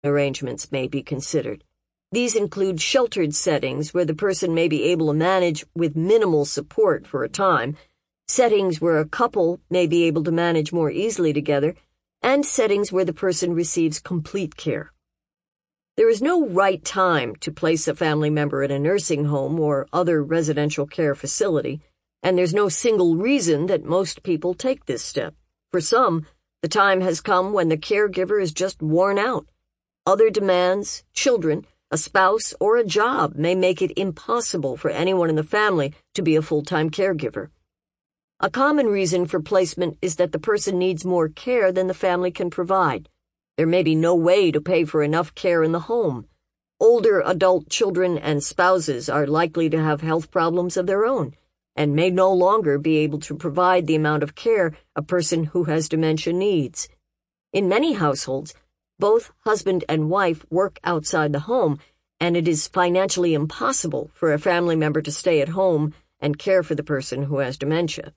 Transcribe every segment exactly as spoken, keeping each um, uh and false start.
arrangements may be considered. These include sheltered settings where the person may be able to manage with minimal support for a time, settings where a couple may be able to manage more easily together, and settings where the person receives complete care. There is no right time to place a family member in a nursing home or other residential care facility, and there's no single reason that most people take this step. For some, the time has come when the caregiver is just worn out. Other demands, children, a spouse, or a job may make it impossible for anyone in the family to be a full-time caregiver. A common reason for placement is that the person needs more care than the family can provide. There may be no way to pay for enough care in the home. Older adult children and spouses are likely to have health problems of their own and may no longer be able to provide the amount of care a person who has dementia needs. In many households, both husband and wife work outside the home, and it is financially impossible for a family member to stay at home and care for the person who has dementia.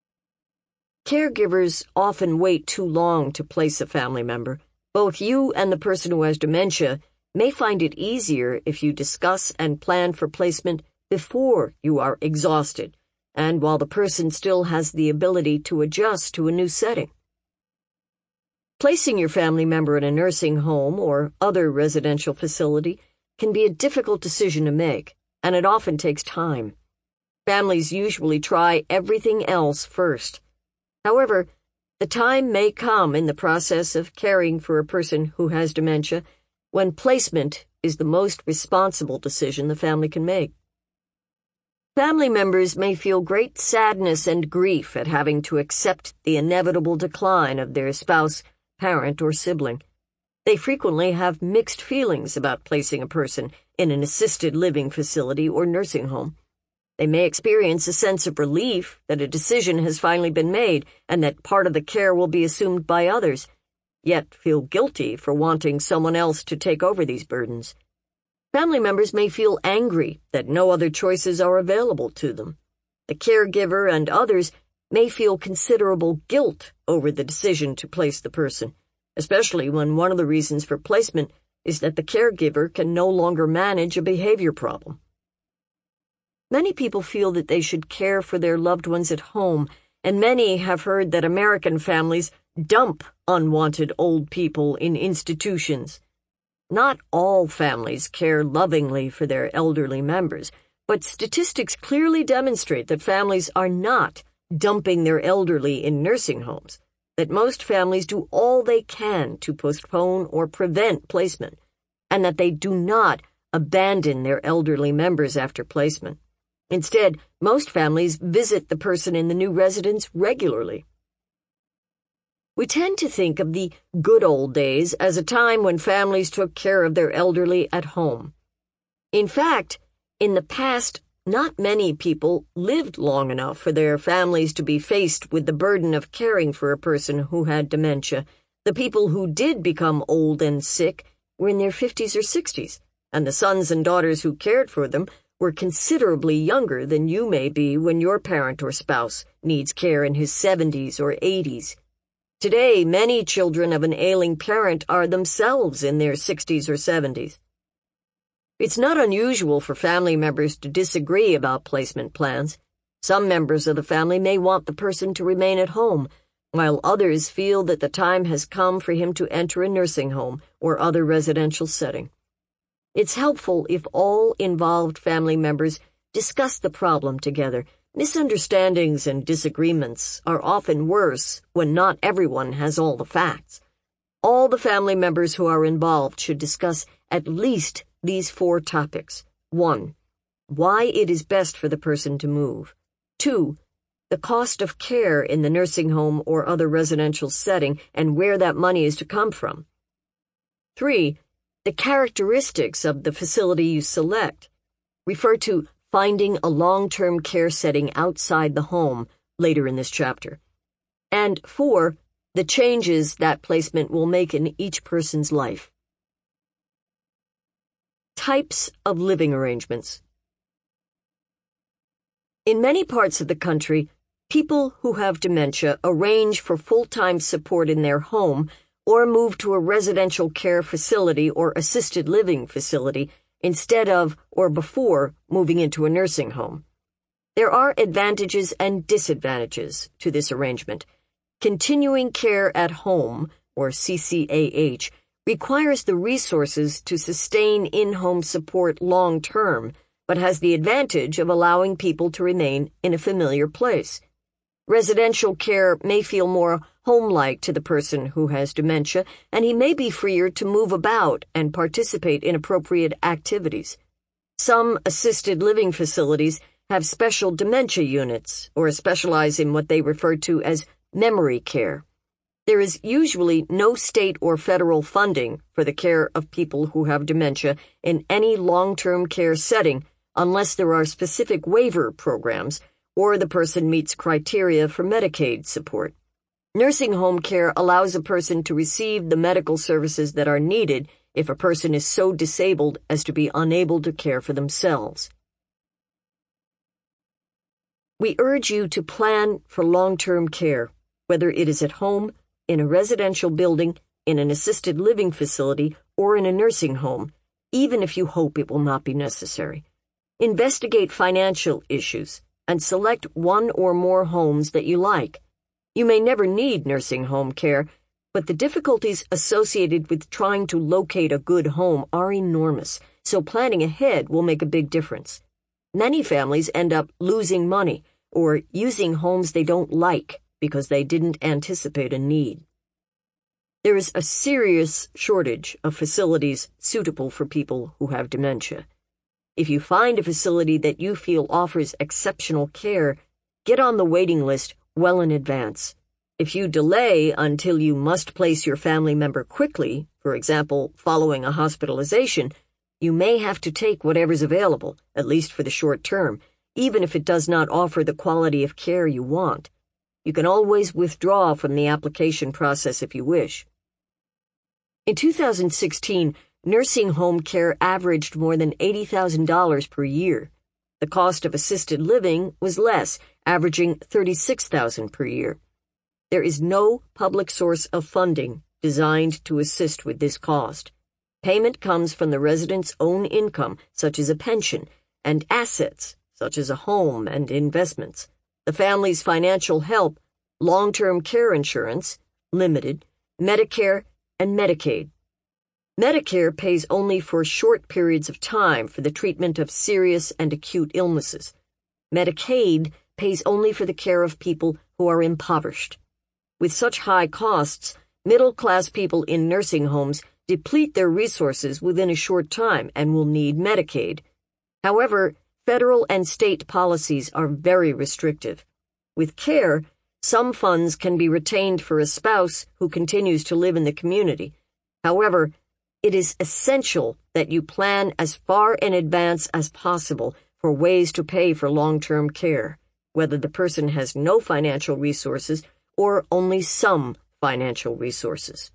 Caregivers often wait too long to place a family member. Both you and the person who has dementia may find it easier if you discuss and plan for placement before you are exhausted and while the person still has the ability to adjust to a new setting. Placing your family member in a nursing home or other residential facility can be a difficult decision to make, and it often takes time. Families usually try everything else first. However, the time may come in the process of caring for a person who has dementia when placement is the most responsible decision the family can make. Family members may feel great sadness and grief at having to accept the inevitable decline of their spouse, parent, or sibling. They frequently have mixed feelings about placing a person in an assisted living facility or nursing home. They may experience a sense of relief that a decision has finally been made and that part of the care will be assumed by others, yet feel guilty for wanting someone else to take over these burdens. Family members may feel angry that no other choices are available to them. The caregiver and others may feel considerable guilt over the decision to place the person, especially when one of the reasons for placement is that the caregiver can no longer manage a behavior problem. Many people feel that they should care for their loved ones at home, and many have heard that American families dump unwanted old people in institutions. Not all families care lovingly for their elderly members, but statistics clearly demonstrate that families are not dumping their elderly in nursing homes, that most families do all they can to postpone or prevent placement, and that they do not abandon their elderly members after placement. Instead, most families visit the person in the new residence regularly. We tend to think of the good old days as a time when families took care of their elderly at home. In fact, in the past, not many people lived long enough for their families to be faced with the burden of caring for a person who had dementia. The people who did become old and sick were in their fifties or sixties, and the sons and daughters who cared for them were considerably younger than you may be when your parent or spouse needs care in his seventies or eighties. Today, many children of an ailing parent are themselves in their sixties or seventies. It's not unusual for family members to disagree about placement plans. Some members of the family may want the person to remain at home, while others feel that the time has come for him to enter a nursing home or other residential setting. It's helpful if all involved family members discuss the problem together. Misunderstandings and disagreements are often worse when not everyone has all the facts. All the family members who are involved should discuss at least these four topics. One, why it is best for the person to move. Two, the cost of care in the nursing home or other residential setting and where that money is to come from. Three, the characteristics of the facility you select. Refer to Finding a Long-Term Care Setting Outside the Home later in this chapter. And four, the changes that placement will make in each person's life. Types of living arrangements. In many parts of the country, people who have dementia arrange for full-time support in their home or move to a residential care facility or assisted living facility instead of or before moving into a nursing home. There are advantages and disadvantages to this arrangement. Continuing care at home, or C C A H, requires the resources to sustain in-home support long-term, but has the advantage of allowing people to remain in a familiar place. Residential care may feel more home-like to the person who has dementia, and he may be freer to move about and participate in appropriate activities. Some assisted living facilities have special dementia units, or specialize in what they refer to as memory care. There is usually no state or federal funding for the care of people who have dementia in any long-term care setting unless there are specific waiver programs or the person meets criteria for Medicaid support. Nursing home care allows a person to receive the medical services that are needed if a person is so disabled as to be unable to care for themselves. We urge you to plan for long-term care, whether it is at home, in a residential building, in an assisted living facility, or in a nursing home, even if you hope it will not be necessary. Investigate financial issues and select one or more homes that you like. You may never need nursing home care, but the difficulties associated with trying to locate a good home are enormous, so planning ahead will make a big difference. Many families end up losing money or using homes they don't like because they didn't anticipate a need. There is a serious shortage of facilities suitable for people who have dementia. If you find a facility that you feel offers exceptional care, get on the waiting list well in advance. If you delay until you must place your family member quickly, for example, following a hospitalization, you may have to take whatever's available, at least for the short term, even if it does not offer the quality of care you want. You can always withdraw from the application process if you wish. In two thousand sixteen, nursing home care averaged more than eighty thousand dollars per year. The cost of assisted living was less, averaging thirty-six thousand dollars per year. There is no public source of funding designed to assist with this cost. Payment comes from the resident's own income, such as a pension, and assets, such as a home and investments. The family's financial help, long-term care insurance, limited, Medicare, and Medicaid. Medicare pays only for short periods of time for the treatment of serious and acute illnesses. Medicaid pays only for the care of people who are impoverished. With such high costs, middle-class people in nursing homes deplete their resources within a short time and will need Medicaid. However, federal and state policies are very restrictive. With care, some funds can be retained for a spouse who continues to live in the community. However, it is essential that you plan as far in advance as possible for ways to pay for long-term care, whether the person has no financial resources or only some financial resources.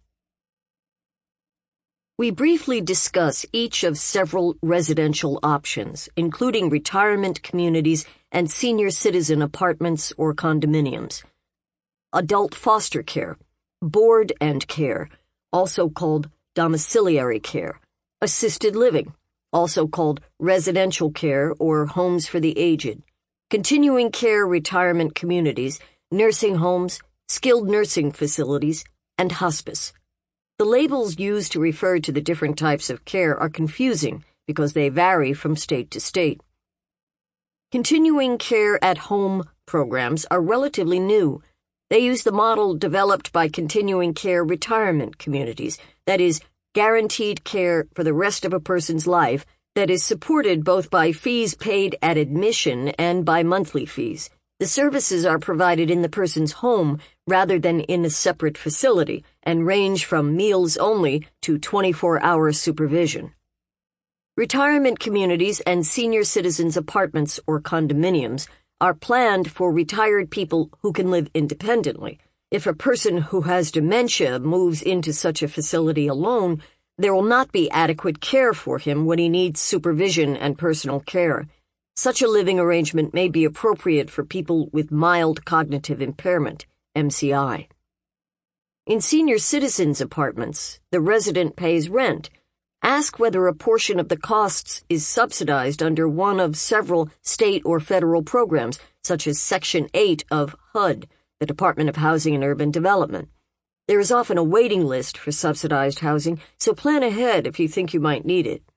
We briefly discuss each of several residential options, including retirement communities and senior citizen apartments or condominiums. Adult foster care, board and care, also called domiciliary care, assisted living, also called residential care or homes for the aged, continuing care retirement communities, nursing homes, skilled nursing facilities, and hospice. The labels used to refer to the different types of care are confusing because they vary from state to state. Continuing care at home programs are relatively new. They use the model developed by continuing care retirement communities, that is, guaranteed care for the rest of a person's life that is supported both by fees paid at admission and by monthly fees. The services are provided in the person's home rather than in a separate facility and range from meals only to twenty-four hour supervision. Retirement communities and senior citizens' apartments or condominiums are planned for retired people who can live independently. If a person who has dementia moves into such a facility alone, there will not be adequate care for him when he needs supervision and personal care. Such a living arrangement may be appropriate for people with mild cognitive impairment, M C I. In senior citizens' apartments, the resident pays rent. Ask whether a portion of the costs is subsidized under one of several state or federal programs, such as Section eight of H U D, the Department of Housing and Urban Development. There is often a waiting list for subsidized housing, so plan ahead if you think you might need it.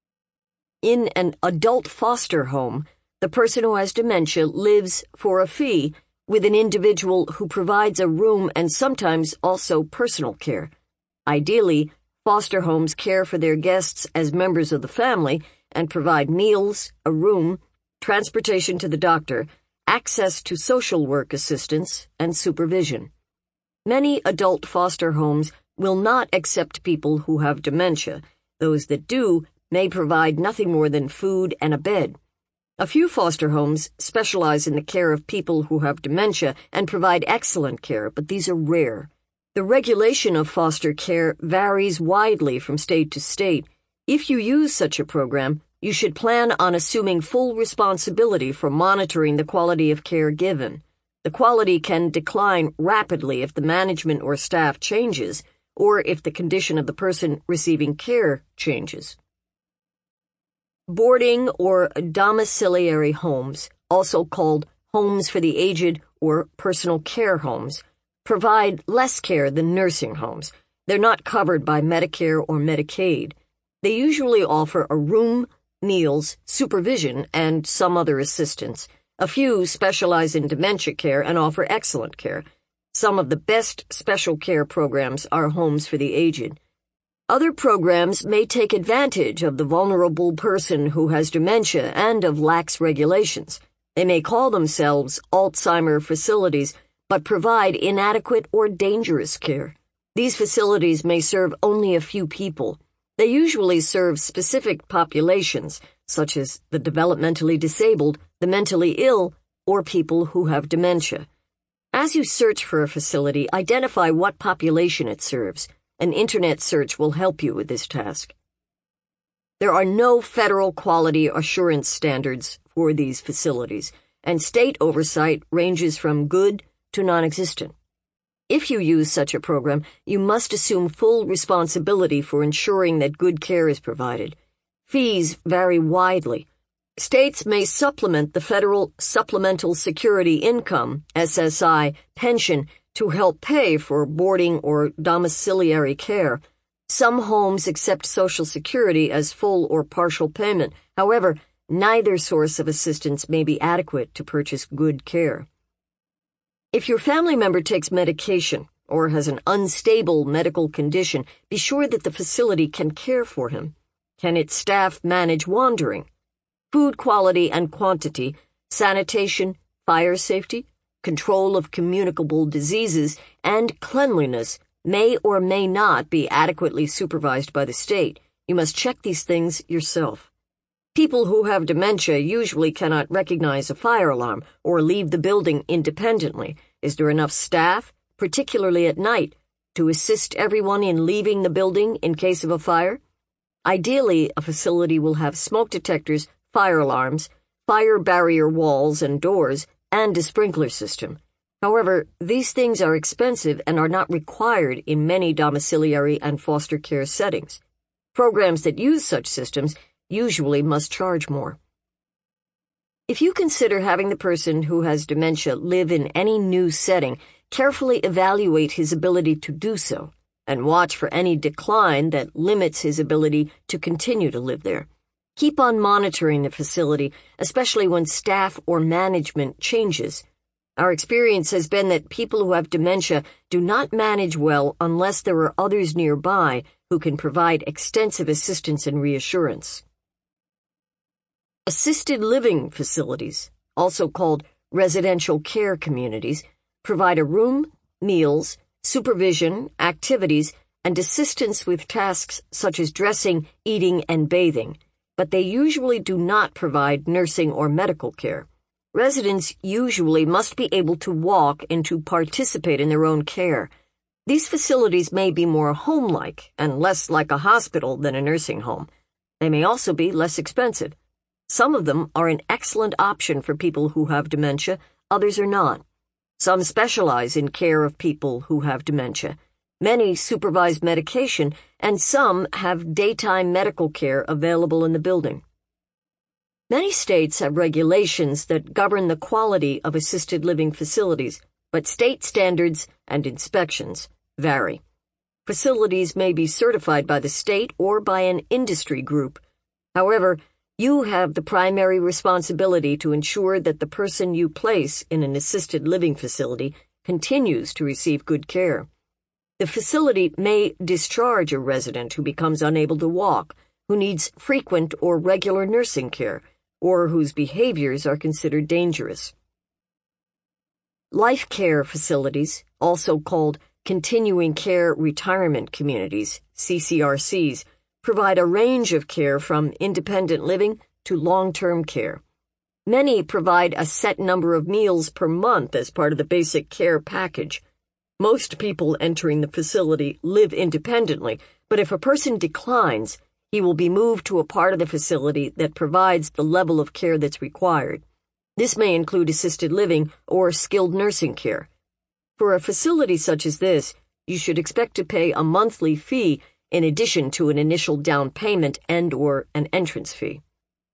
In an adult foster home, the person who has dementia lives for a fee with an individual who provides a room and sometimes also personal care. Ideally, foster homes care for their guests as members of the family and provide meals, a room, transportation to the doctor, access to social work assistance, and supervision. Many adult foster homes will not accept people who have dementia. Those that do may provide nothing more than food and a bed. A few foster homes specialize in the care of people who have dementia and provide excellent care, but these are rare. The regulation of foster care varies widely from state to state. If you use such a program, you should plan on assuming full responsibility for monitoring the quality of care given. The quality can decline rapidly if the management or staff changes, or if the condition of the person receiving care changes. Boarding or domiciliary homes, also called homes for the aged or personal care homes, provide less care than nursing homes. They're not covered by Medicare or Medicaid. They usually offer a room, meals, supervision, and some other assistance. A few specialize in dementia care and offer excellent care. Some of the best special care programs are homes for the aged. Other programs may take advantage of the vulnerable person who has dementia and of lax regulations. They may call themselves Alzheimer facilities, but provide inadequate or dangerous care. These facilities may serve only a few people. They usually serve specific populations, such as the developmentally disabled, the mentally ill, or people who have dementia. As you search for a facility, identify what population it serves. An internet search will help you with this task. There are no federal quality assurance standards for these facilities, and state oversight ranges from good to non-existent. If you use such a program, you must assume full responsibility for ensuring that good care is provided. Fees vary widely. States may supplement the Federal Supplemental Security Income, S S I, pension to help pay for boarding or domiciliary care. Some homes accept Social Security as full or partial payment. However, neither source of assistance may be adequate to purchase good care. If your family member takes medication or has an unstable medical condition, be sure that the facility can care for him. Can its staff manage wandering? Food quality and quantity, sanitation, fire safety, control of communicable diseases, and cleanliness may or may not be adequately supervised by the state. You must check these things yourself. People who have dementia usually cannot recognize a fire alarm or leave the building independently. Is there enough staff, particularly at night, to assist everyone in leaving the building in case of a fire? Ideally, a facility will have smoke detectors, fire alarms, fire barrier walls and doors, and a sprinkler system. However, these things are expensive and are not required in many domiciliary and foster care settings. Programs that use such systems usually must charge more. If you consider having the person who has dementia live in any new setting, carefully evaluate his ability to do so, and watch for any decline that limits his ability to continue to live there. Keep on monitoring the facility, especially when staff or management changes. Our experience has been that people who have dementia do not manage well unless there are others nearby who can provide extensive assistance and reassurance. Assisted living facilities, also called residential care communities, provide a room, meals, supervision, activities, and assistance with tasks such as dressing, eating, and bathing, but they usually do not provide nursing or medical care. Residents usually must be able to walk and to participate in their own care. These facilities may be more home-like and less like a hospital than a nursing home. They may also be less expensive. Some of them are an excellent option for people who have dementia, others are not. Some specialize in care of people who have dementia. Many supervise medication, and some have daytime medical care available in the building. Many states have regulations that govern the quality of assisted living facilities, but state standards and inspections vary. Facilities may be certified by the state or by an industry group. However, you have the primary responsibility to ensure that the person you place in an assisted living facility continues to receive good care. The facility may discharge a resident who becomes unable to walk, who needs frequent or regular nursing care, or whose behaviors are considered dangerous. Life care facilities, also called Continuing Care Retirement Communities, C C R Cs, provide a range of care from independent living to long-term care. Many provide a set number of meals per month as part of the basic care package. Most people entering the facility live independently, but if a person declines, he will be moved to a part of the facility that provides the level of care that's required. This may include assisted living or skilled nursing care. For a facility such as this, you should expect to pay a monthly fee in addition to an initial down payment and/or an entrance fee.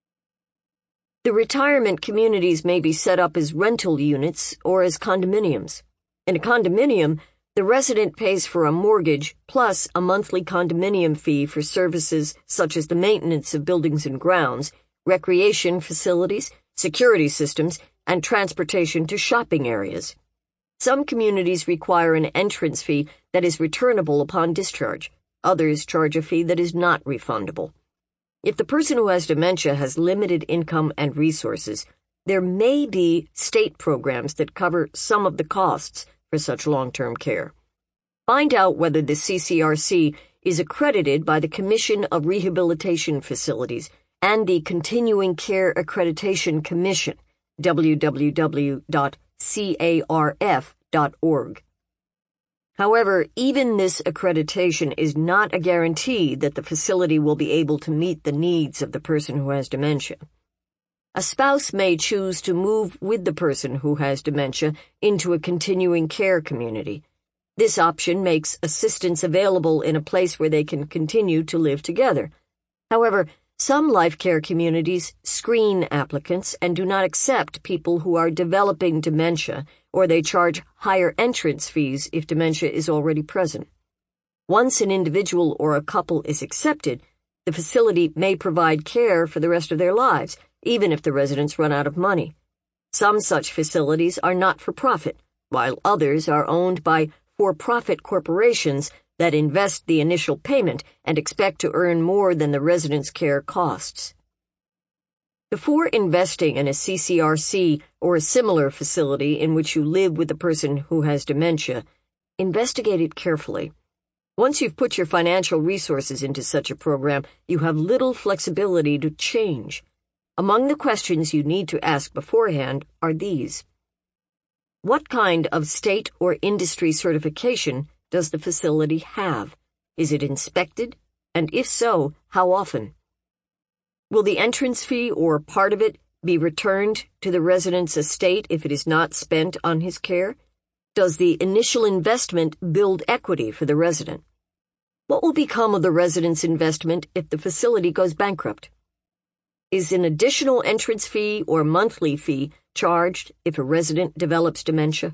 The retirement communities may be set up as rental units or as condominiums. In a condominium, the resident pays for a mortgage plus a monthly condominium fee for services such as the maintenance of buildings and grounds, recreation facilities, security systems, and transportation to shopping areas. Some communities require an entrance fee that is returnable upon discharge. Others charge a fee that is not refundable. If the person who has dementia has limited income and resources, there may be state programs that cover some of the costs for such long-term care. Find out whether the C C R C is accredited by the Commission of Rehabilitation Facilities and the Continuing Care Accreditation Commission, w w w dot carf dot org. However, even this accreditation is not a guarantee that the facility will be able to meet the needs of the person who has dementia. A spouse may choose to move with the person who has dementia into a continuing care community. This option makes assistance available in a place where they can continue to live together. However, some life care communities screen applicants and do not accept people who are developing dementia, or they charge higher entrance fees if dementia is already present. Once an individual or a couple is accepted, the facility may provide care for the rest of their lives, even if the residents run out of money. Some such facilities are not-for-profit, while others are owned by for-profit corporations that invest the initial payment and expect to earn more than the residents' care costs. Before investing in a C C R C or a similar facility in which you live with the person who has dementia, investigate it carefully. Once you've put your financial resources into such a program, you have little flexibility to change. Among the questions you need to ask beforehand are these. What kind of state or industry certification does the facility have? Is it inspected? And if so, how often? Will the entrance fee or part of it be returned to the resident's estate if it is not spent on his care? Does the initial investment build equity for the resident? What will become of the resident's investment if the facility goes bankrupt? Is an additional entrance fee or monthly fee charged if a resident develops dementia?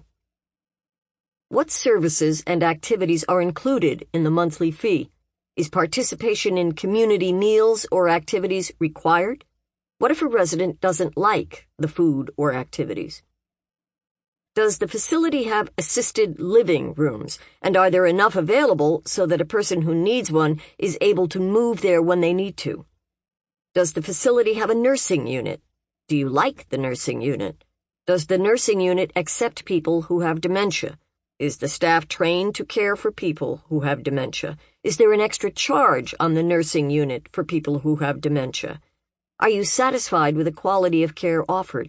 What services and activities are included in the monthly fee? Is participation in community meals or activities required? What if a resident doesn't like the food or activities? Does the facility have assisted living rooms, and are there enough available so that a person who needs one is able to move there when they need to? Does the facility have a nursing unit? Do you like the nursing unit? Does the nursing unit accept people who have dementia? Is the staff trained to care for people who have dementia? Is there an extra charge on the nursing unit for people who have dementia? Are you satisfied with the quality of care offered?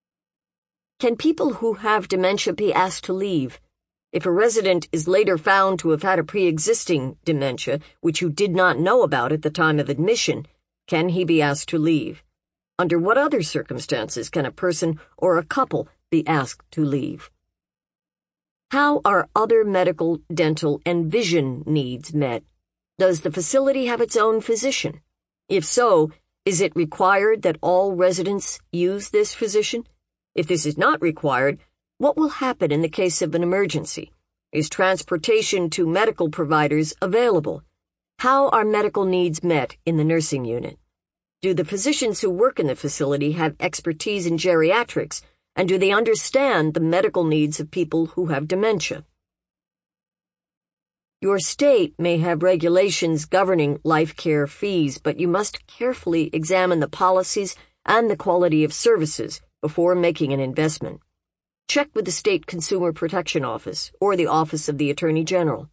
Can people who have dementia be asked to leave? If a resident is later found to have had a pre-existing dementia, which you did not know about at the time of admission, can he be asked to leave? Under what other circumstances can a person or a couple be asked to leave? How are other medical, dental, and vision needs met? Does the facility have its own physician? If so, is it required that all residents use this physician? If this is not required, what will happen in the case of an emergency? Is transportation to medical providers available? How are medical needs met in the nursing unit? Do the physicians who work in the facility have expertise in geriatrics, and do they understand the medical needs of people who have dementia? Your state may have regulations governing life care fees, but you must carefully examine the policies and the quality of services before making an investment. Check with the State Consumer Protection Office or the Office of the Attorney General.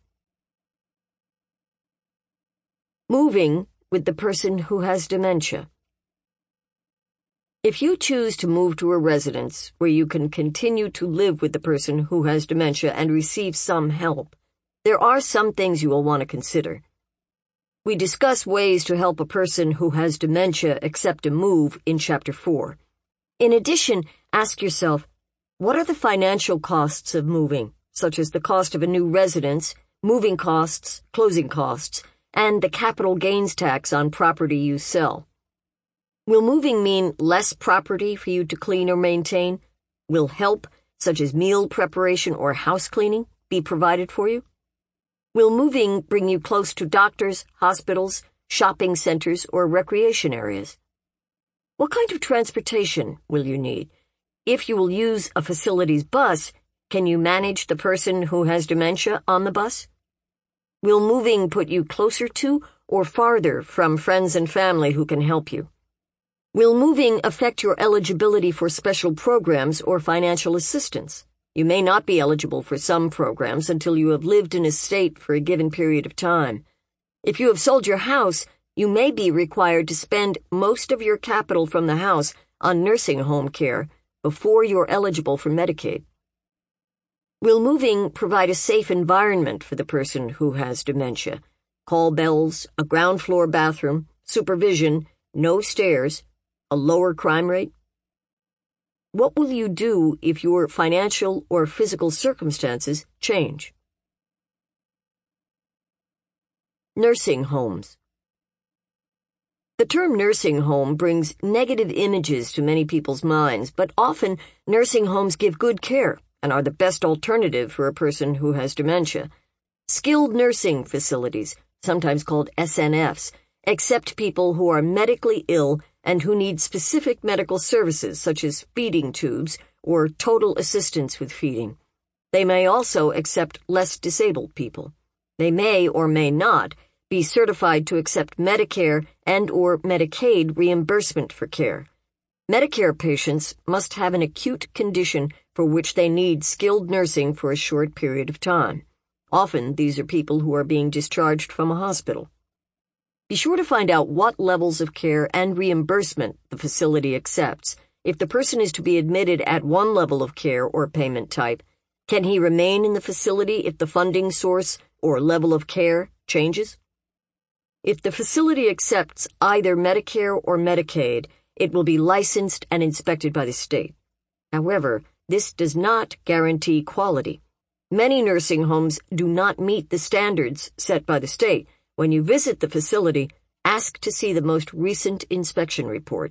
Moving with the person who has dementia. If you choose to move to a residence where you can continue to live with the person who has dementia and receive some help, there are some things you will want to consider. We discuss ways to help a person who has dementia accept a move in Chapter four. In addition, ask yourself, what are the financial costs of moving, such as the cost of a new residence, moving costs, closing costs, and the capital gains tax on property you sell? Will moving mean less property for you to clean or maintain? Will help, such as meal preparation or house cleaning, be provided for you? Will moving bring you close to doctors, hospitals, shopping centers, or recreation areas? What kind of transportation will you need? If you will use a facility's bus, can you manage the person who has dementia on the bus? Will moving put you closer to or farther from friends and family who can help you? Will moving affect your eligibility for special programs or financial assistance? You may not be eligible for some programs until you have lived in a state for a given period of time. If you have sold your house, you may be required to spend most of your capital from the house on nursing home care before you're eligible for Medicaid. Will moving provide a safe environment for the person who has dementia? Call bells, a ground floor bathroom, supervision, no stairs, a lower crime rate? What will you do if your financial or physical circumstances change? Nursing homes. The term nursing home brings negative images to many people's minds, but often nursing homes give good care and are the best alternative for a person who has dementia. Skilled nursing facilities, sometimes called S N Fs, accept people who are medically ill and who need specific medical services such as feeding tubes or total assistance with feeding. They may also accept less disabled people. They may or may not be certified to accept Medicare and or Medicaid reimbursement for care. Medicare patients must have an acute condition for which they need skilled nursing for a short period of time. Often, these are people who are being discharged from a hospital. Be sure to find out what levels of care and reimbursement the facility accepts. If the person is to be admitted at one level of care or payment type, can he remain in the facility if the funding source or level of care changes? If the facility accepts either Medicare or Medicaid, it will be licensed and inspected by the state. However, this does not guarantee quality. Many nursing homes do not meet the standards set by the state. When you visit the facility, ask to see the most recent inspection report.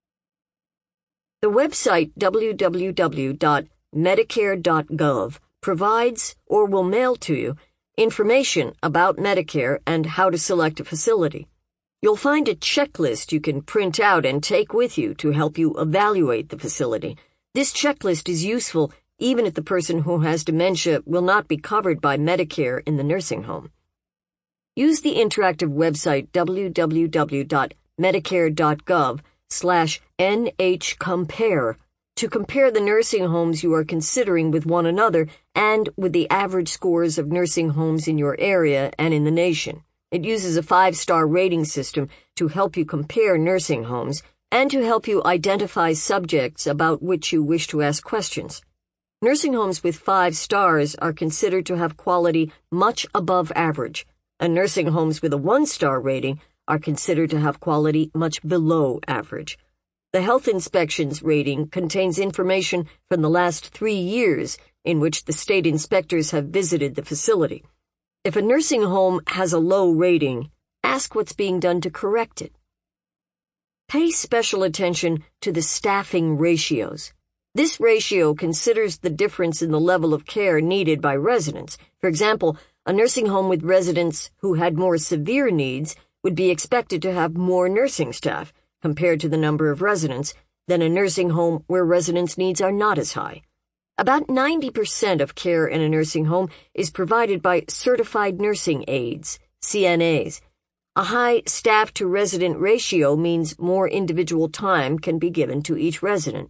The website w w w dot medicare dot gov provides or will mail to you information about Medicare and how to select a facility. You'll find a checklist you can print out and take with you to help you evaluate the facility. This checklist is useful even if the person who has dementia will not be covered by Medicare in the nursing home. Use the interactive website w w w dot medicare dot gov slash N H compare to compare the nursing homes you are considering with one another and with the average scores of nursing homes in your area and in the nation. It uses a five-star rating system to help you compare nursing homes and to help you identify subjects about which you wish to ask questions. Nursing homes with five stars are considered to have quality much above average, and nursing homes with a one-star rating are considered to have quality much below average. The health inspections rating contains information from the last three years in which the state inspectors have visited the facility. If a nursing home has a low rating, ask what's being done to correct it. Pay special attention to the staffing ratios. This ratio considers the difference in the level of care needed by residents. For example, a nursing home with residents who had more severe needs would be expected to have more nursing staff compared to the number of residents than a nursing home where residents' needs are not as high. About ninety percent of care in a nursing home is provided by certified nursing aides, C N As. A high staff-to-resident ratio means more individual time can be given to each resident.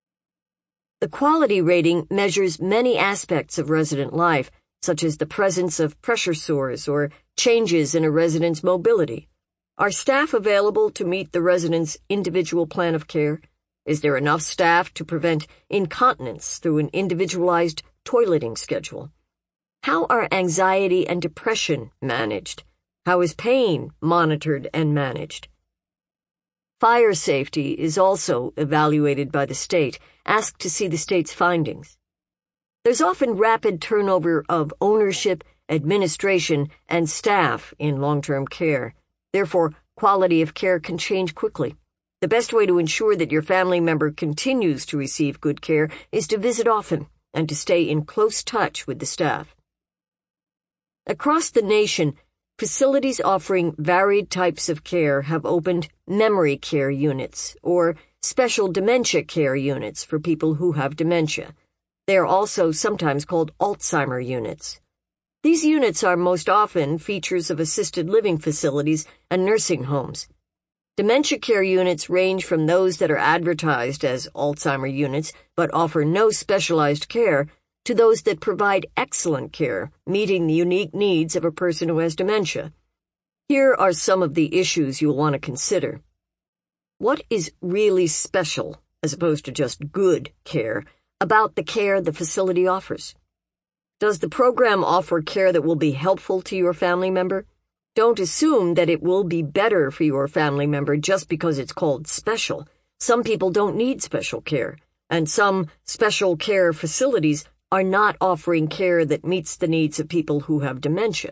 The quality rating measures many aspects of resident life, such as the presence of pressure sores or changes in a resident's mobility. Are staff available to meet the resident's individual plan of care? Is there enough staff to prevent incontinence through an individualized toileting schedule? How are anxiety and depression managed? How is pain monitored and managed? Fire safety is also evaluated by the state. Ask to see the state's findings. There's often rapid turnover of ownership, administration, and staff in long-term care. Therefore, quality of care can change quickly. The best way to ensure that your family member continues to receive good care is to visit often and to stay in close touch with the staff. Across the nation, facilities offering varied types of care have opened memory care units or special dementia care units for people who have dementia. They are also sometimes called Alzheimer units. These units are most often features of assisted living facilities and nursing homes. Dementia care units range from those that are advertised as Alzheimer units but offer no specialized care to those that provide excellent care, meeting the unique needs of a person who has dementia. Here are some of the issues you'll want to consider. What is really special, as opposed to just good care, about the care the facility offers? Does the program offer care that will be helpful to your family member? Don't assume that it will be better for your family member just because it's called special. Some people don't need special care, and some special care facilities are not offering care that meets the needs of people who have dementia.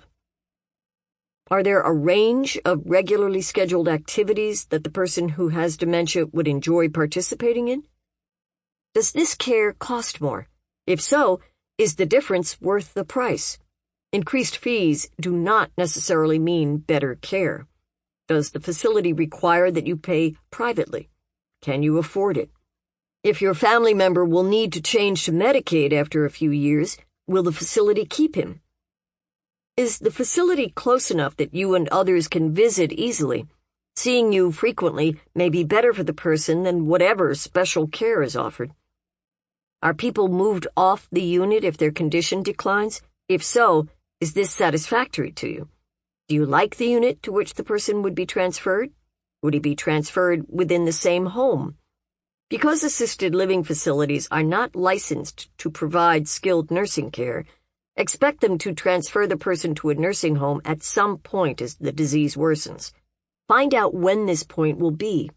Are there a range of regularly scheduled activities that the person who has dementia would enjoy participating in? Does this care cost more? If so, is the difference worth the price? Increased fees do not necessarily mean better care. Does the facility require that you pay privately? Can you afford it? If your family member will need to change to Medicaid after a few years, will the facility keep him? Is the facility close enough that you and others can visit easily? Seeing you frequently may be better for the person than whatever special care is offered. Are people moved off the unit if their condition declines? If so, is this satisfactory to you? Do you like the unit to which the person would be transferred? Would he be transferred within the same home? Because assisted living facilities are not licensed to provide skilled nursing care, expect them to transfer the person to a nursing home at some point as the disease worsens. Find out when this point will be.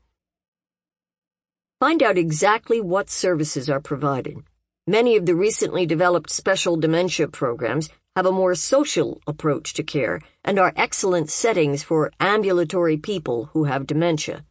Find out exactly what services are provided. Many of the recently developed special dementia programs have a more social approach to care and are excellent settings for ambulatory people who have dementia.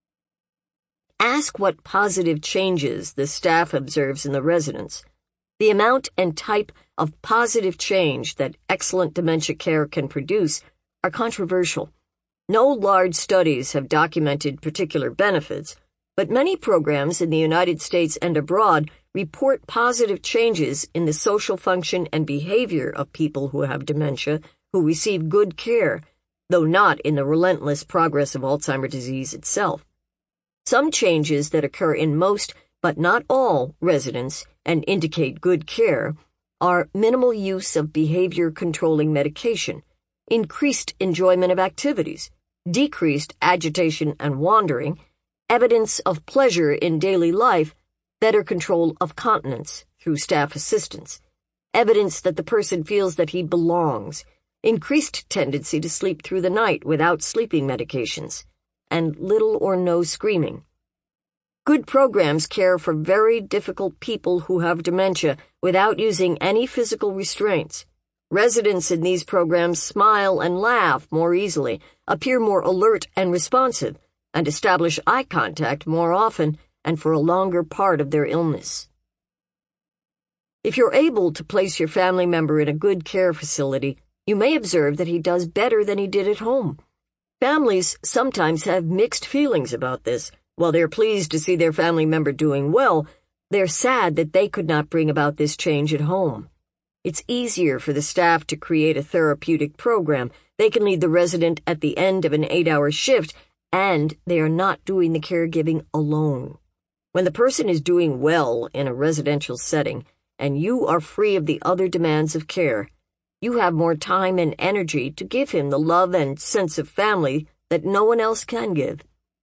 Ask what positive changes the staff observes in the residents. The amount and type of positive change that excellent dementia care can produce are controversial. No large studies have documented particular benefits, but many programs in the United States and abroad report positive changes in the social function and behavior of people who have dementia who receive good care, though not in the relentless progress of Alzheimer's disease itself. Some changes that occur in most, but not all, residents and indicate good care are minimal use of behavior-controlling medication, increased enjoyment of activities, decreased agitation and wandering, evidence of pleasure in daily life, better control of continence through staff assistance, evidence that the person feels that he belongs, increased tendency to sleep through the night without sleeping medications, and little or no screaming. Good programs care for very difficult people who have dementia without using any physical restraints. Residents in these programs smile and laugh more easily, appear more alert and responsive, and establish eye contact more often and for a longer part of their illness. If you're able to place your family member in a good care facility, you may observe that he does better than he did at home. Families sometimes have mixed feelings about this. While they're pleased to see their family member doing well, they're sad that they could not bring about this change at home. It's easier for the staff to create a therapeutic program. They can leave the resident at the end of an eight-hour shift, and they are not doing the caregiving alone. When the person is doing well in a residential setting, and you are free of the other demands of care, you have more time and energy to give him the love and sense of family that no one else can give.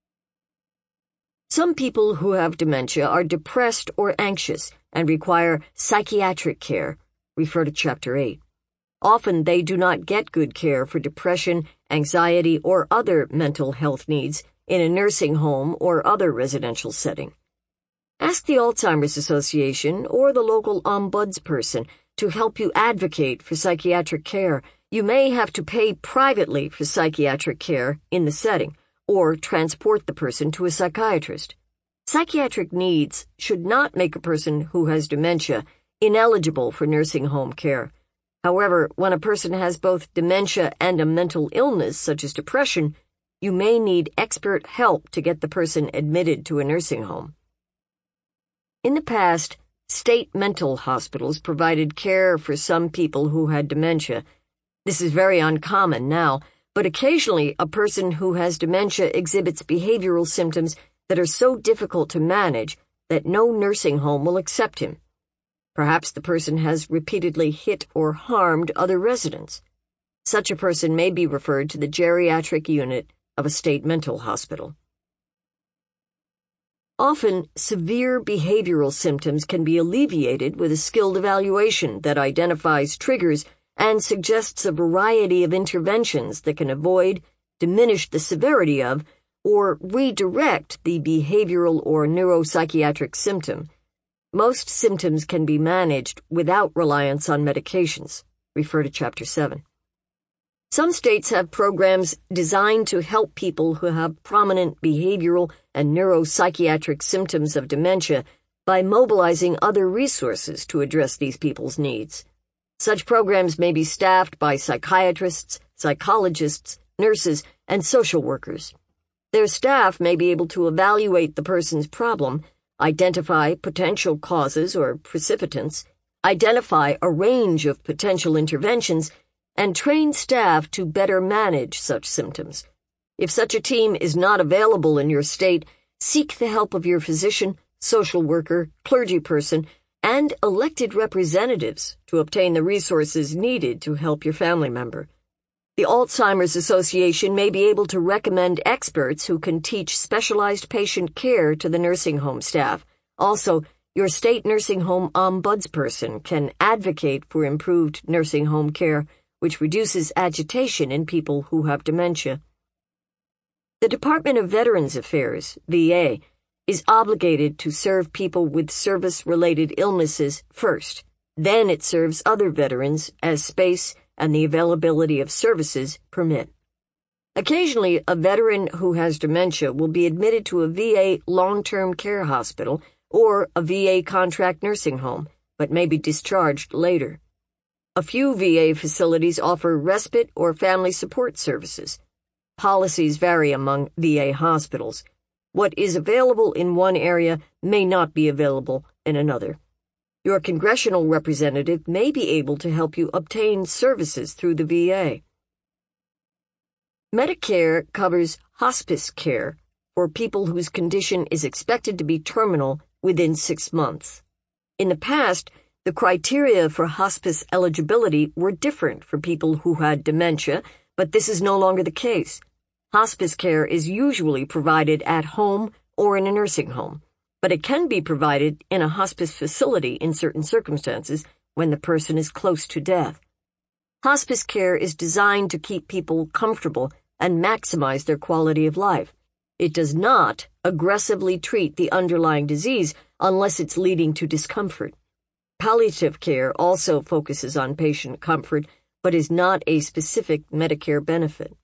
Some people who have dementia are depressed or anxious and require psychiatric care. Refer to Chapter eight. Often they do not get good care for depression, anxiety, or other mental health needs in a nursing home or other residential setting. Ask the Alzheimer's Association or the local ombudsperson to help you advocate for psychiatric care. You may have to pay privately for psychiatric care in the setting, or transport the person to a psychiatrist. Psychiatric needs should not make a person who has dementia ineligible for nursing home care. However, when a person has both dementia and a mental illness such as depression, you may need expert help to get the person admitted to a nursing home. In the past, state mental hospitals provided care for some people who had dementia. This is very uncommon now, but occasionally a person who has dementia exhibits behavioral symptoms that are so difficult to manage that no nursing home will accept him. Perhaps the person has repeatedly hit or harmed other residents. Such a person may be referred to the geriatric unit of a state mental hospital. Often, severe behavioral symptoms can be alleviated with a skilled evaluation that identifies triggers and suggests a variety of interventions that can avoid, diminish the severity of, or redirect the behavioral or neuropsychiatric symptom. Most symptoms can be managed without reliance on medications. Refer to Chapter seven. Some states have programs designed to help people who have prominent behavioral and neuropsychiatric symptoms of dementia by mobilizing other resources to address these people's needs. Such programs may be staffed by psychiatrists, psychologists, nurses, and social workers. Their staff may be able to evaluate the person's problem, identify potential causes or precipitants, identify a range of potential interventions, and train staff to better manage such symptoms. If such a team is not available in your state, seek the help of your physician, social worker, clergy person, and elected representatives to obtain the resources needed to help your family member. The Alzheimer's Association may be able to recommend experts who can teach specialized patient care to the nursing home staff. Also, your state nursing home ombudsperson can advocate for improved nursing home care, which reduces agitation in people who have dementia. The Department of Veterans Affairs, V A, is obligated to serve people with service-related illnesses first. Then it serves other veterans as space and the availability of services permit. Occasionally, a veteran who has dementia will be admitted to a V A long-term care hospital or a V A contract nursing home, but may be discharged later. A few V A facilities offer respite or family support services. Policies vary among V A hospitals. What is available in one area may not be available in another. Your congressional representative may be able to help you obtain services through the V A. Medicare covers hospice care for people whose condition is expected to be terminal within six months. In the past, the criteria for hospice eligibility were different for people who had dementia, but this is no longer the case. Hospice care is usually provided at home or in a nursing home, but it can be provided in a hospice facility in certain circumstances when the person is close to death. Hospice care is designed to keep people comfortable and maximize their quality of life. It does not aggressively treat the underlying disease unless it's leading to discomfort. Palliative care also focuses on patient comfort, but is not a specific Medicare benefit.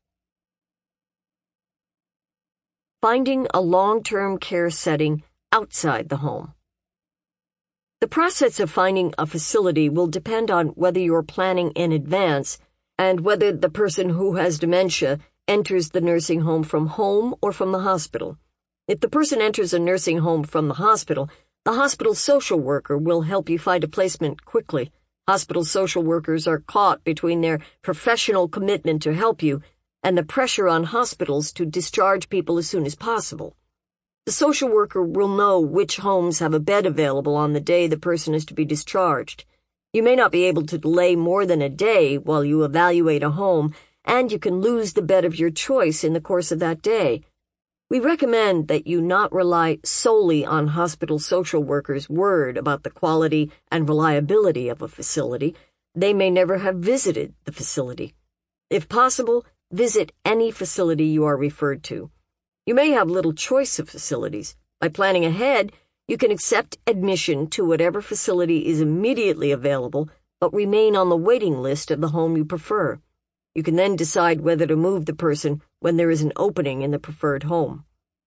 Finding a long-term care setting outside the home. The process of finding a facility will depend on whether you're planning in advance and whether the person who has dementia enters the nursing home from home or from the hospital. If the person enters a nursing home from the hospital, the hospital social worker will help you find a placement quickly. Hospital social workers are caught between their professional commitment to help you and the pressure on hospitals to discharge people as soon as possible. The social worker will know which homes have a bed available on the day the person is to be discharged. You may not be able to delay more than a day while you evaluate a home, and you can lose the bed of your choice in the course of that day. We recommend that you not rely solely on hospital social workers' word about the quality and reliability of a facility. They may never have visited the facility. If possible, visit any facility you are referred to. You may have little choice of facilities. By planning ahead, you can accept admission to whatever facility is immediately available, but remain on the waiting list of the home you prefer. You can then decide whether to move the person when there is an opening in the preferred home.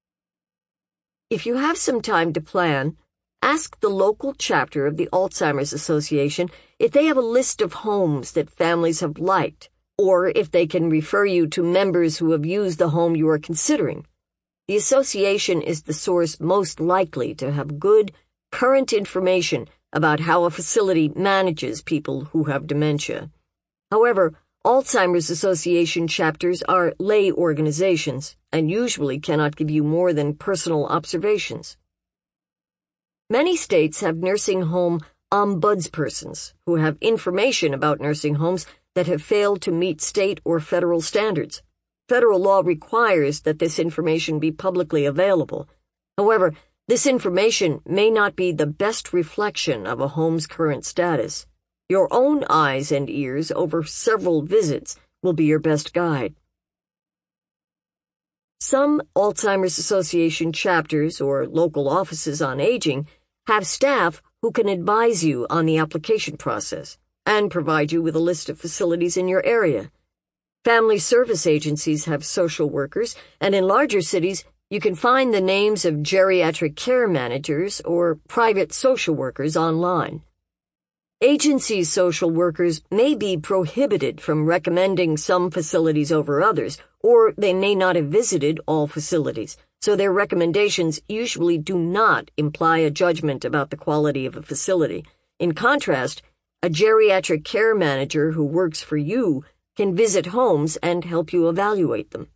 If you have some time to plan, ask the local chapter of the Alzheimer's Association if they have a list of homes that families have liked, or if they can refer you to members who have used the home you are considering. The association is the source most likely to have good, current information about how a facility manages people who have dementia. However, Alzheimer's Association chapters are lay organizations and usually cannot give you more than personal observations. Many states have nursing home ombudspersons who have information about nursing homes that have failed to meet state or federal standards. Federal law requires that this information be publicly available. However, this information may not be the best reflection of a home's current status. Your own eyes and ears over several visits will be your best guide. Some Alzheimer's Association chapters or local offices on aging have staff who can advise you on the application process and provide you with a list of facilities in your area. Family service agencies have social workers, and in larger cities, you can find the names of geriatric care managers or private social workers online. Agency social workers may be prohibited from recommending some facilities over others, or they may not have visited all facilities, so their recommendations usually do not imply a judgment about the quality of a facility. In contrast, a geriatric care manager who works for you can visit homes and help you evaluate them.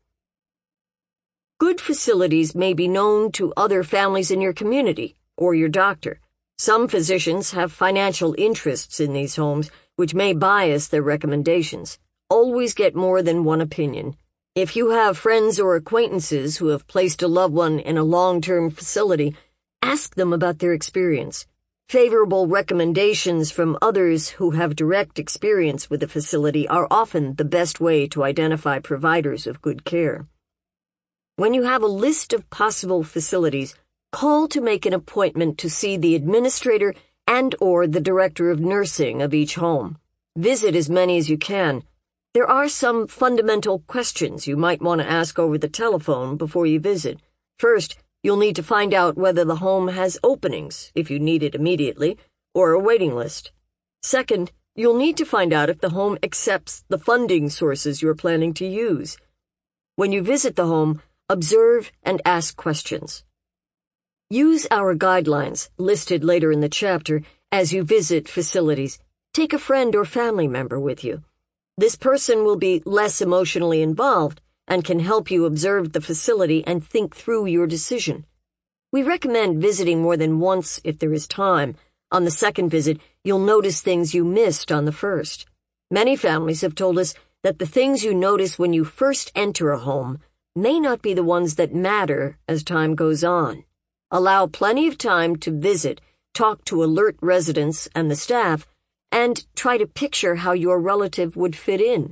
Good facilities may be known to other families in your community or your doctor. Some physicians have financial interests in these homes, which may bias their recommendations. Always get more than one opinion. If you have friends or acquaintances who have placed a loved one in a long-term facility, ask them about their experience. Favorable recommendations from others who have direct experience with the facility are often the best way to identify providers of good care. When you have a list of possible facilities, call to make an appointment to see the administrator and or the director of nursing of each home. Visit as many as you can. There are some fundamental questions you might want to ask over the telephone before you visit. First, you'll need to find out whether the home has openings, if you need it immediately, or a waiting list. Second, you'll need to find out if the home accepts the funding sources you're planning to use. When you visit the home, observe and ask questions. Use our guidelines, listed later in the chapter, as you visit facilities. Take a friend or family member with you. This person will be less emotionally involved and can help you observe the facility and think through your decision. We recommend visiting more than once if there is time. On the second visit, you'll notice things you missed on the first. Many families have told us that the things you notice when you first enter a home may not be the ones that matter as time goes on. Allow plenty of time to visit, talk to alert residents and the staff, and try to picture how your relative would fit in.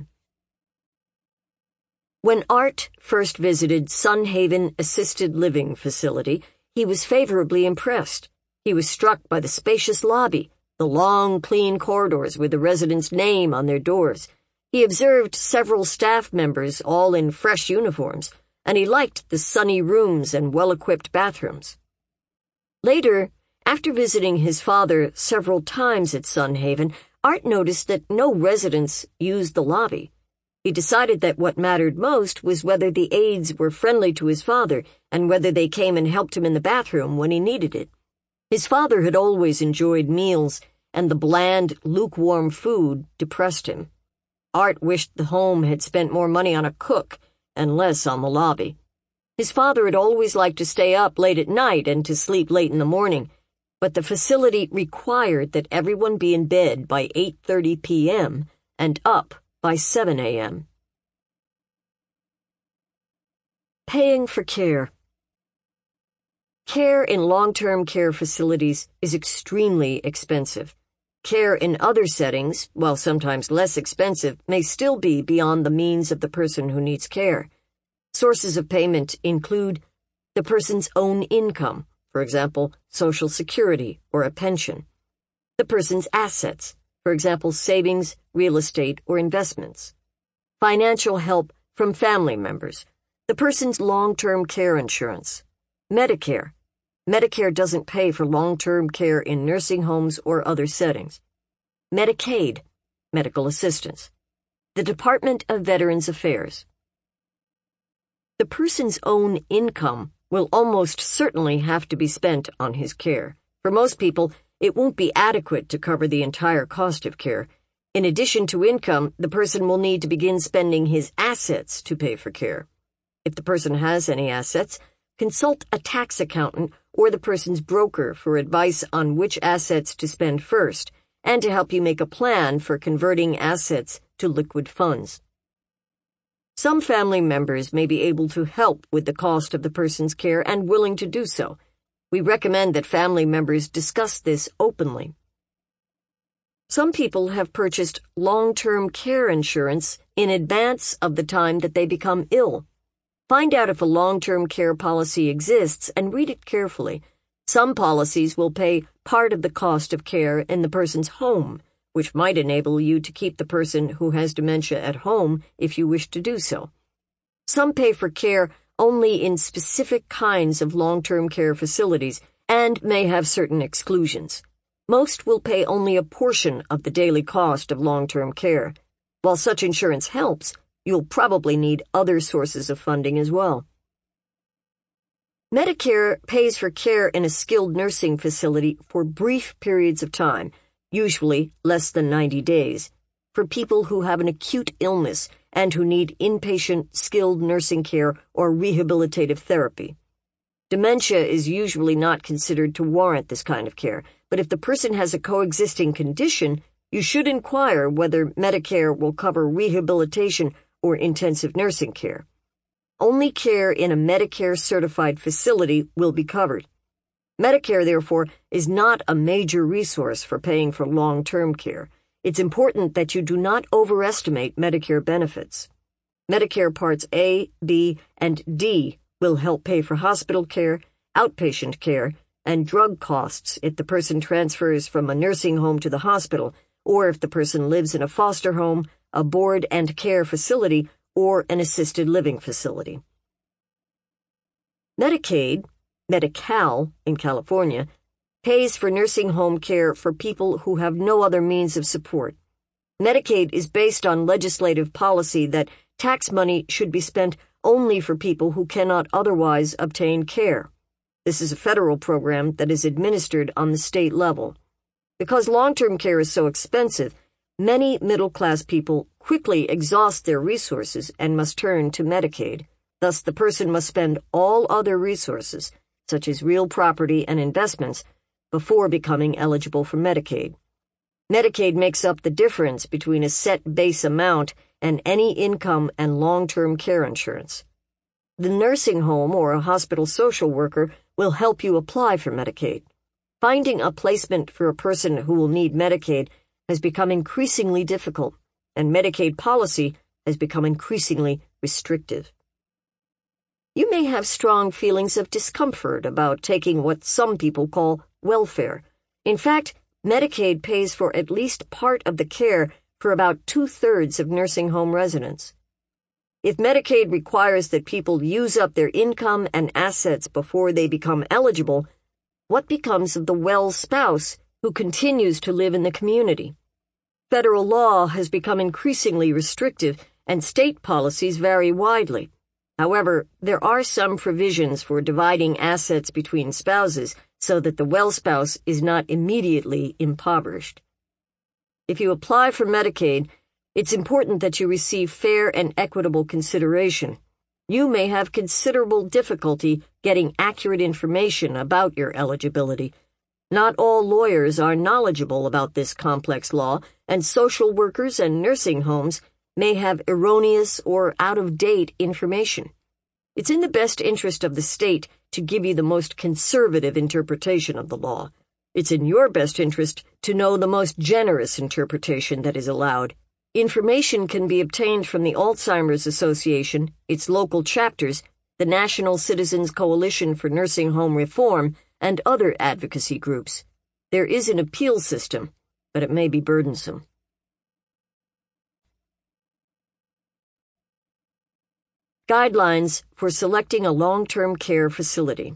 When Art first visited Sun Haven Assisted Living Facility, he was favorably impressed. He was struck by the spacious lobby, the long, clean corridors with the residents' name on their doors. He observed several staff members all in fresh uniforms, and he liked the sunny rooms and well-equipped bathrooms. Later, after visiting his father several times at Sun Haven, Art noticed that no residents used the lobby. He decided that what mattered most was whether the aides were friendly to his father and whether they came and helped him in the bathroom when he needed it. His father had always enjoyed meals, and the bland, lukewarm food depressed him. Art wished the home had spent more money on a cook and less on the lobby. His father had always liked to stay up late at night and to sleep late in the morning, but the facility required that everyone be in bed by eight thirty p.m. and up by seven a.m. Paying for care. Care in long-term care facilities is extremely expensive. Care in other settings, while sometimes less expensive, may still be beyond the means of the person who needs care. Sources of payment include the person's own income, for example, Social Security or a pension, the person's assets, for example, savings, real estate, or investments, financial help from family members, the person's long-term care insurance, Medicare. Medicare doesn't pay for long-term care in nursing homes or other settings. Medicaid, medical assistance. The Department of Veterans Affairs. The person's own income will almost certainly have to be spent on his care. For most people, it won't be adequate to cover the entire cost of care. In addition to income, the person will need to begin spending his assets to pay for care. If the person has any assets, consult a tax accountant or the person's broker for advice on which assets to spend first and to help you make a plan for converting assets to liquid funds. Some family members may be able to help with the cost of the person's care and willing to do so. We recommend that family members discuss this openly. Some people have purchased long-term care insurance in advance of the time that they become ill. Find out if a long-term care policy exists and read it carefully. Some policies will pay part of the cost of care in the person's home, which might enable you to keep the person who has dementia at home if you wish to do so. Some pay for care only in specific kinds of long-term care facilities and may have certain exclusions. Most will pay only a portion of the daily cost of long-term care. While such insurance helps, you'll probably need other sources of funding as well. Medicare pays for care in a skilled nursing facility for brief periods of time, usually less than ninety days, for people who have an acute illness and who need inpatient skilled nursing care or rehabilitative therapy. Dementia is usually not considered to warrant this kind of care, but if the person has a coexisting condition, you should inquire whether Medicare will cover rehabilitation or intensive nursing care. Only care in a Medicare-certified facility will be covered. Medicare, therefore, is not a major resource for paying for long-term care. It's important that you do not overestimate Medicare benefits. Medicare Parts A, B, and D will help pay for hospital care, outpatient care, and drug costs if the person transfers from a nursing home to the hospital, or if the person lives in a foster home, a board and care facility, or an assisted living facility. Medicaid, Medi-Cal in California, pays for nursing home care for people who have no other means of support. Medicaid is based on legislative policy that tax money should be spent only for people who cannot otherwise obtain care. This is a federal program that is administered on the state level. Because long-term care is so expensive, many middle-class people quickly exhaust their resources and must turn to Medicaid. Thus, the person must spend all other resources, such as real property and investments, before becoming eligible for Medicaid. Medicaid makes up the difference between a set base amount and any income and long-term care insurance. The nursing home or a hospital social worker will help you apply for Medicaid. Finding a placement for a person who will need Medicaid has become increasingly difficult, and Medicaid policy has become increasingly restrictive. You may have strong feelings of discomfort about taking what some people call welfare. In fact, Medicaid pays for at least part of the care for about two-thirds of nursing home residents. If Medicaid requires that people use up their income and assets before they become eligible, what becomes of the well spouse who continues to live in the community? Federal law has become increasingly restrictive, and state policies vary widely. However, there are some provisions for dividing assets between spouses so that the well spouse is not immediately impoverished. If you apply for Medicaid, it's important that you receive fair and equitable consideration. You may have considerable difficulty getting accurate information about your eligibility. Not all lawyers are knowledgeable about this complex law, and social workers and nursing homes may have erroneous or out-of-date information. It's in the best interest of the state to give you the most conservative interpretation of the law. It's in your best interest to know the most generous interpretation that is allowed. Information can be obtained from the Alzheimer's Association, its local chapters, the National Citizens Coalition for Nursing Home Reform, and other advocacy groups. There is an appeal system, but it may be burdensome. Guidelines for selecting a long-term care facility.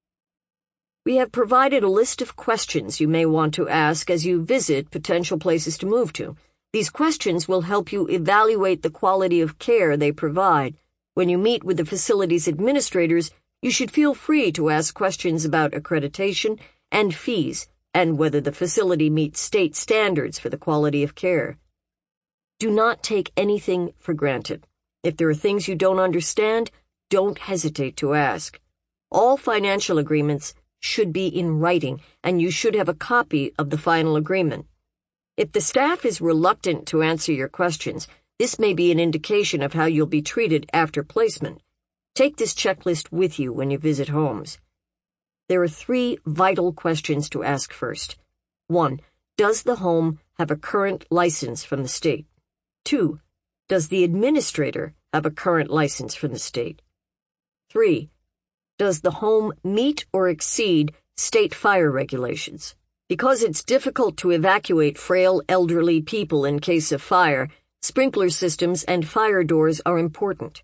We have provided a list of questions you may want to ask as you visit potential places to move to. These questions will help you evaluate the quality of care they provide. When you meet with the facility's administrators, you should feel free to ask questions about accreditation and fees and whether the facility meets state standards for the quality of care. Do not take anything for granted. If there are things you don't understand, don't hesitate to ask. All financial agreements should be in writing, and you should have a copy of the final agreement. If the staff is reluctant to answer your questions, this may be an indication of how you'll be treated after placement. Take this checklist with you when you visit homes. There are three vital questions to ask first. One, does the home have a current license from the state? Two, does the administrator have a current license from the state? Three, does the home meet or exceed state fire regulations? Because it's difficult to evacuate frail elderly people in case of fire, sprinkler systems and fire doors are important.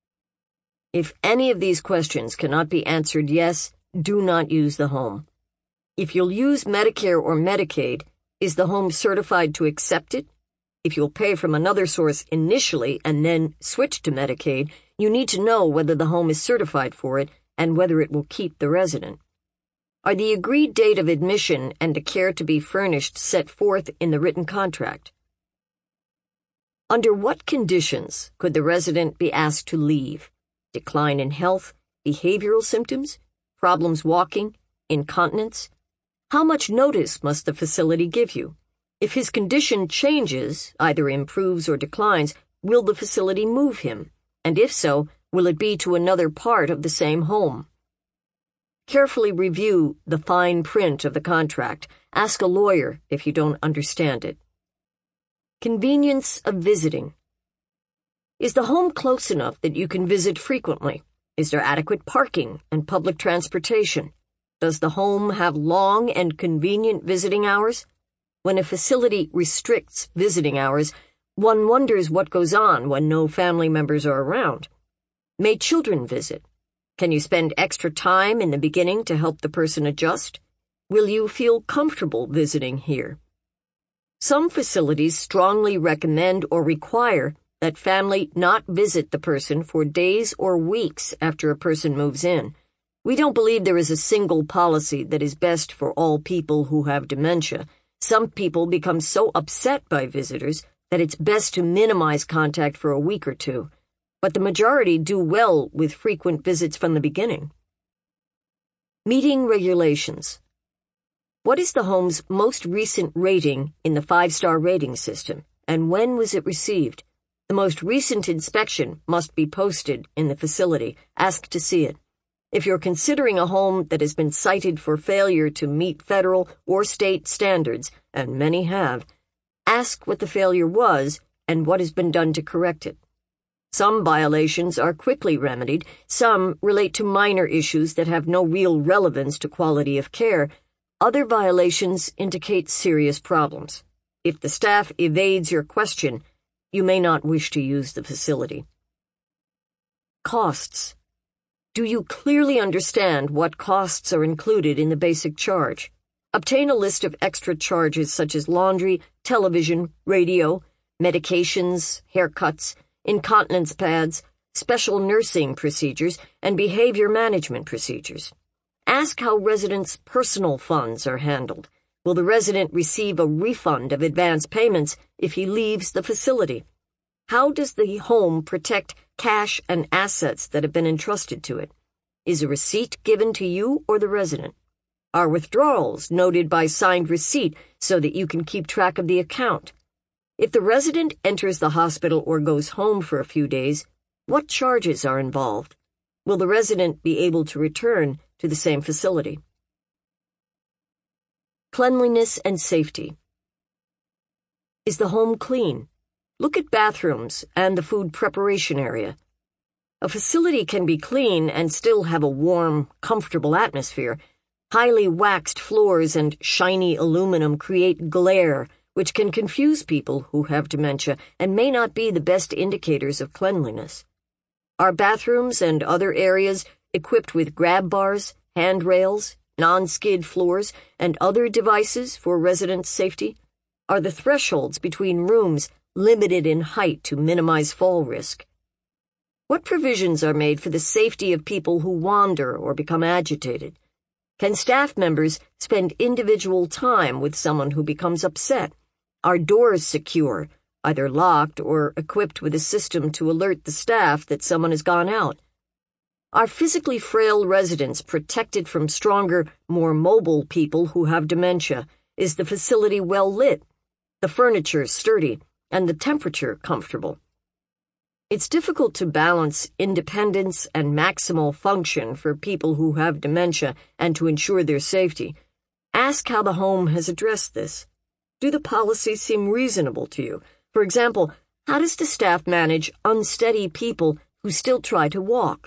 If any of these questions cannot be answered yes, do not use the home. If you'll use Medicare or Medicaid, is the home certified to accept it? If you'll pay from another source initially and then switch to Medicaid, you need to know whether the home is certified for it and whether it will keep the resident. Are the agreed date of admission and the care to be furnished set forth in the written contract? Under what conditions could the resident be asked to leave? Decline in health, behavioral symptoms, problems walking, incontinence? How much notice must the facility give you? If his condition changes, either improves or declines, will the facility move him? And if so, will it be to another part of the same home? Carefully review the fine print of the contract. Ask a lawyer if you don't understand it. Convenience of visiting. Is the home close enough that you can visit frequently? Is there adequate parking and public transportation? Does the home have long and convenient visiting hours? When a facility restricts visiting hours, one wonders what goes on when no family members are around. May children visit? Can you spend extra time in the beginning to help the person adjust? Will you feel comfortable visiting here? Some facilities strongly recommend or require that family not visit the person for days or weeks after a person moves in. We don't believe there is a single policy that is best for all people who have dementia. Some people become so upset by visitors that it's best to minimize contact for a week or two, but the majority do well with frequent visits from the beginning. Meeting regulations. What is the home's most recent rating in the five-star rating system, and when was it received? The most recent inspection must be posted in the facility. Ask to see it. If you're considering a home that has been cited for failure to meet federal or state standards, and many have, ask what the failure was and what has been done to correct it. Some violations are quickly remedied, some relate to minor issues that have no real relevance to quality of care, Other violations indicate serious problems. If the staff evades your question, you may not wish to use the facility. Costs. Do you clearly understand what costs are included in the basic charge? Obtain a list of extra charges such as laundry, television, radio, medications, haircuts, incontinence pads, special nursing procedures, and behavior management procedures. Ask how residents' personal funds are handled. Will the resident receive a refund of advance payments if he leaves the facility? How does the home protect cash and assets that have been entrusted to it? Is a receipt given to you or the resident? Are withdrawals noted by signed receipt so that you can keep track of the account? If the resident enters the hospital or goes home for a few days, what charges are involved? Will the resident be able to return to the same facility? Cleanliness and safety. Is the home clean? Look at bathrooms and the food preparation area. A facility can be clean and still have a warm, comfortable atmosphere. Highly waxed floors and shiny aluminum create glare, which can confuse people who have dementia and may not be the best indicators of cleanliness. Are bathrooms and other areas equipped with grab bars, handrails, non-skid floors, and other devices for resident safety? Are the thresholds between rooms limited in height to minimize fall risk? What provisions are made for the safety of people who wander or become agitated? Can staff members spend individual time with someone who becomes upset? Are doors secure, either locked or equipped with a system to alert the staff that someone has gone out? Are physically frail residents protected from stronger, more mobile people who have dementia? Is the facility well lit, the furniture sturdy, and the temperature comfortable? It's difficult to balance independence and maximal function for people who have dementia and to ensure their safety. Ask how the home has addressed this. Do the policies seem reasonable to you? For example, how does the staff manage unsteady people who still try to walk?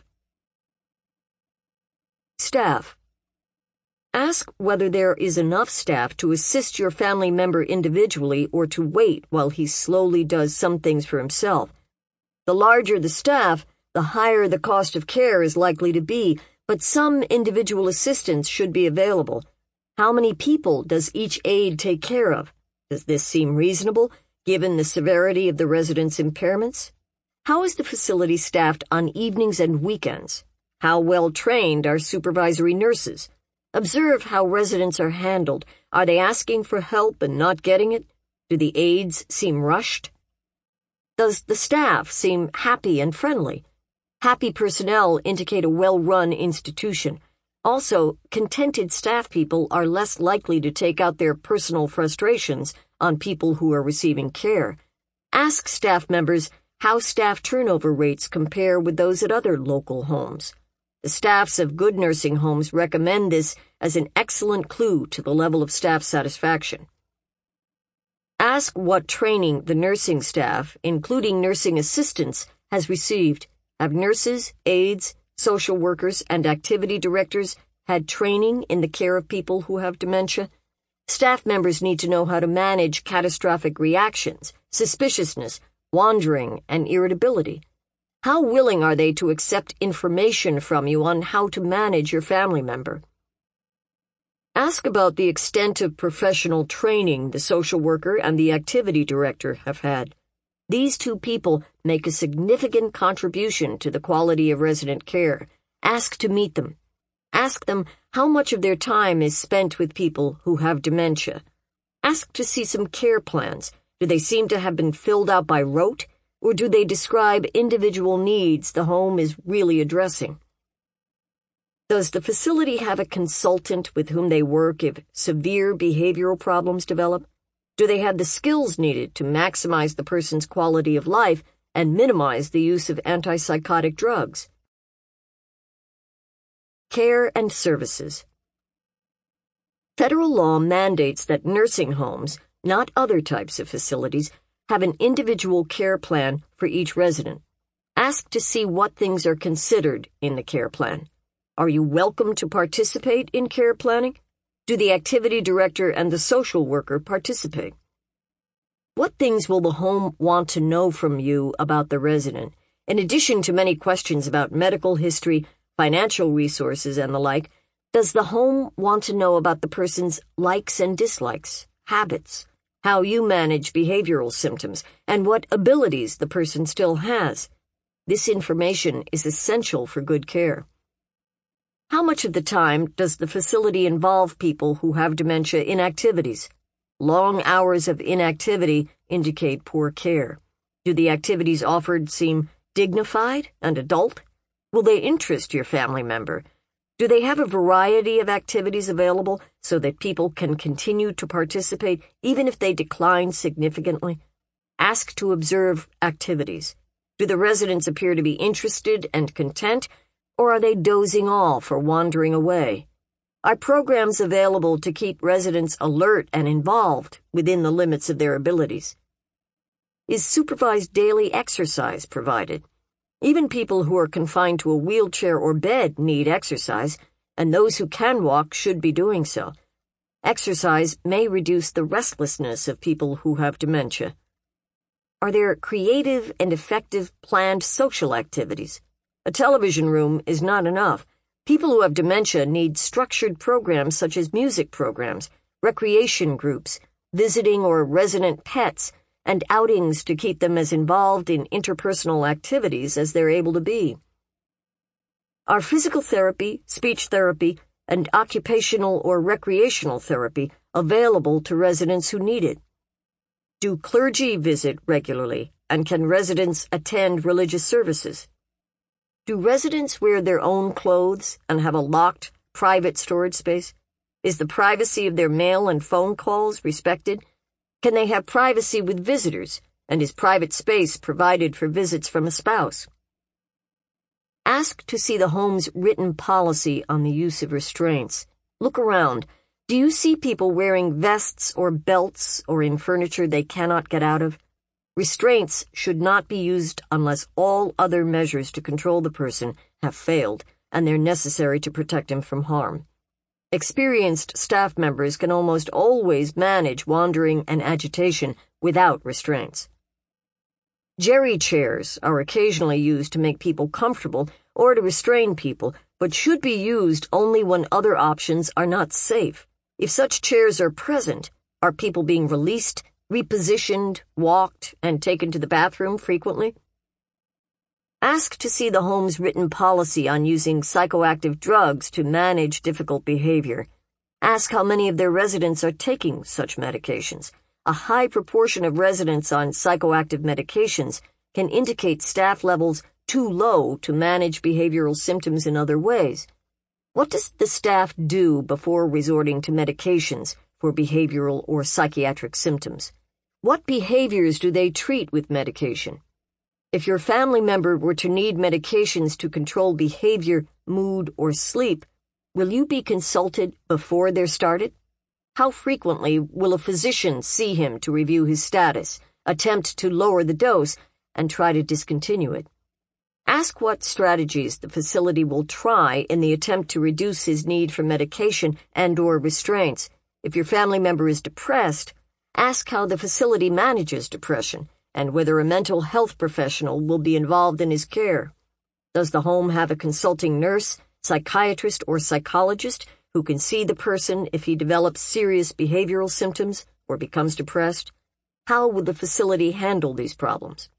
Staff. Ask whether there is enough staff to assist your family member individually or to wait while he slowly does some things for himself. The larger the staff, the higher the cost of care is likely to be, but some individual assistance should be available. How many people does each aide take care of? Does this seem reasonable, given the severity of the resident's impairments? How is the facility staffed on evenings and weekends? How well trained are supervisory nurses? Observe how residents are handled. Are they asking for help and not getting it? Do the aides seem rushed? Does the staff seem happy and friendly? Happy personnel indicate a well-run institution. Also, contented staff people are less likely to take out their personal frustrations on people who are receiving care. Ask staff members how staff turnover rates compare with those at other local homes. The staffs of good nursing homes recommend this as an excellent clue to the level of staff satisfaction. Ask what training the nursing staff, including nursing assistants, has received. Have nurses, aides, social workers, and activity directors had training in the care of people who have dementia? Staff members need to know how to manage catastrophic reactions, suspiciousness, wandering, and irritability. How willing are they to accept information from you on how to manage your family member? Ask about the extent of professional training the social worker and the activity director have had. These two people make a significant contribution to the quality of resident care. Ask to meet them. Ask them how much of their time is spent with people who have dementia. Ask to see some care plans. Do they seem to have been filled out by rote, or do they describe individual needs the home is really addressing? Does the facility have a consultant with whom they work if severe behavioral problems develop? Do they have the skills needed to maximize the person's quality of life and minimize the use of antipsychotic drugs? Care and services. Federal law mandates that nursing homes, not other types of facilities, have an individual care plan for each resident. Ask to see what things are considered in the care plan. Are you welcome to participate in care planning? Do the activity director and the social worker participate? What things will the home want to know from you about the resident, in addition to many questions about medical history, financial resources, and the like? Does the home want to know about the person's likes and dislikes, habits, how you manage behavioral symptoms, and what abilities the person still has? This information is essential for good care. How much of the time does the facility involve people who have dementia in activities? Long hours of inactivity indicate poor care. Do the activities offered seem dignified and adult? Will they interest your family member? Do they have a variety of activities available so that people can continue to participate even if they decline significantly? Ask to observe activities. Do the residents appear to be interested and content, or are they dozing off or wandering away? Are programs available to keep residents alert and involved within the limits of their abilities? Is supervised daily exercise provided? Even people who are confined to a wheelchair or bed need exercise, and those who can walk should be doing so. Exercise may reduce the restlessness of people who have dementia. Are there creative and effective planned social activities? A television room is not enough. People who have dementia need structured programs such as music programs, recreation groups, visiting or resident pets, and outings to keep them as involved in interpersonal activities as they're able to be. Are physical therapy, speech therapy, and occupational or recreational therapy available to residents who need it? Do clergy visit regularly, and can residents attend religious services? Do residents wear their own clothes and have a locked, private storage space? Is the privacy of their mail and phone calls respected? Can they have privacy with visitors, and is private space provided for visits from a spouse? Ask to see the home's written policy on the use of restraints. Look around. Do you see people wearing vests or belts or in furniture they cannot get out of? Restraints should not be used unless all other measures to control the person have failed and they're necessary to protect him from harm. Experienced staff members can almost always manage wandering and agitation without restraints. Jerry chairs are occasionally used to make people comfortable or to restrain people, but should be used only when other options are not safe. If such chairs are present, are people being released, repositioned, walked, and taken to the bathroom frequently? Ask to see the home's written policy on using psychoactive drugs to manage difficult behavior. Ask how many of their residents are taking such medications. A high proportion of residents on psychoactive medications can indicate staff levels too low to manage behavioral symptoms in other ways. What does the staff do before resorting to medications for behavioral or psychiatric symptoms? What behaviors do they treat with medication? If your family member were to need medications to control behavior, mood, or sleep, will you be consulted before they're started? How frequently will a physician see him to review his status, attempt to lower the dose, and try to discontinue it? Ask what strategies the facility will try in the attempt to reduce his need for medication and/or restraints. If your family member is depressed, ask how the facility manages depression and whether a mental health professional will be involved in his care. Does the home have a consulting nurse, psychiatrist, or psychologist who can see the person if he develops serious behavioral symptoms or becomes depressed? How will the facility handle these problems?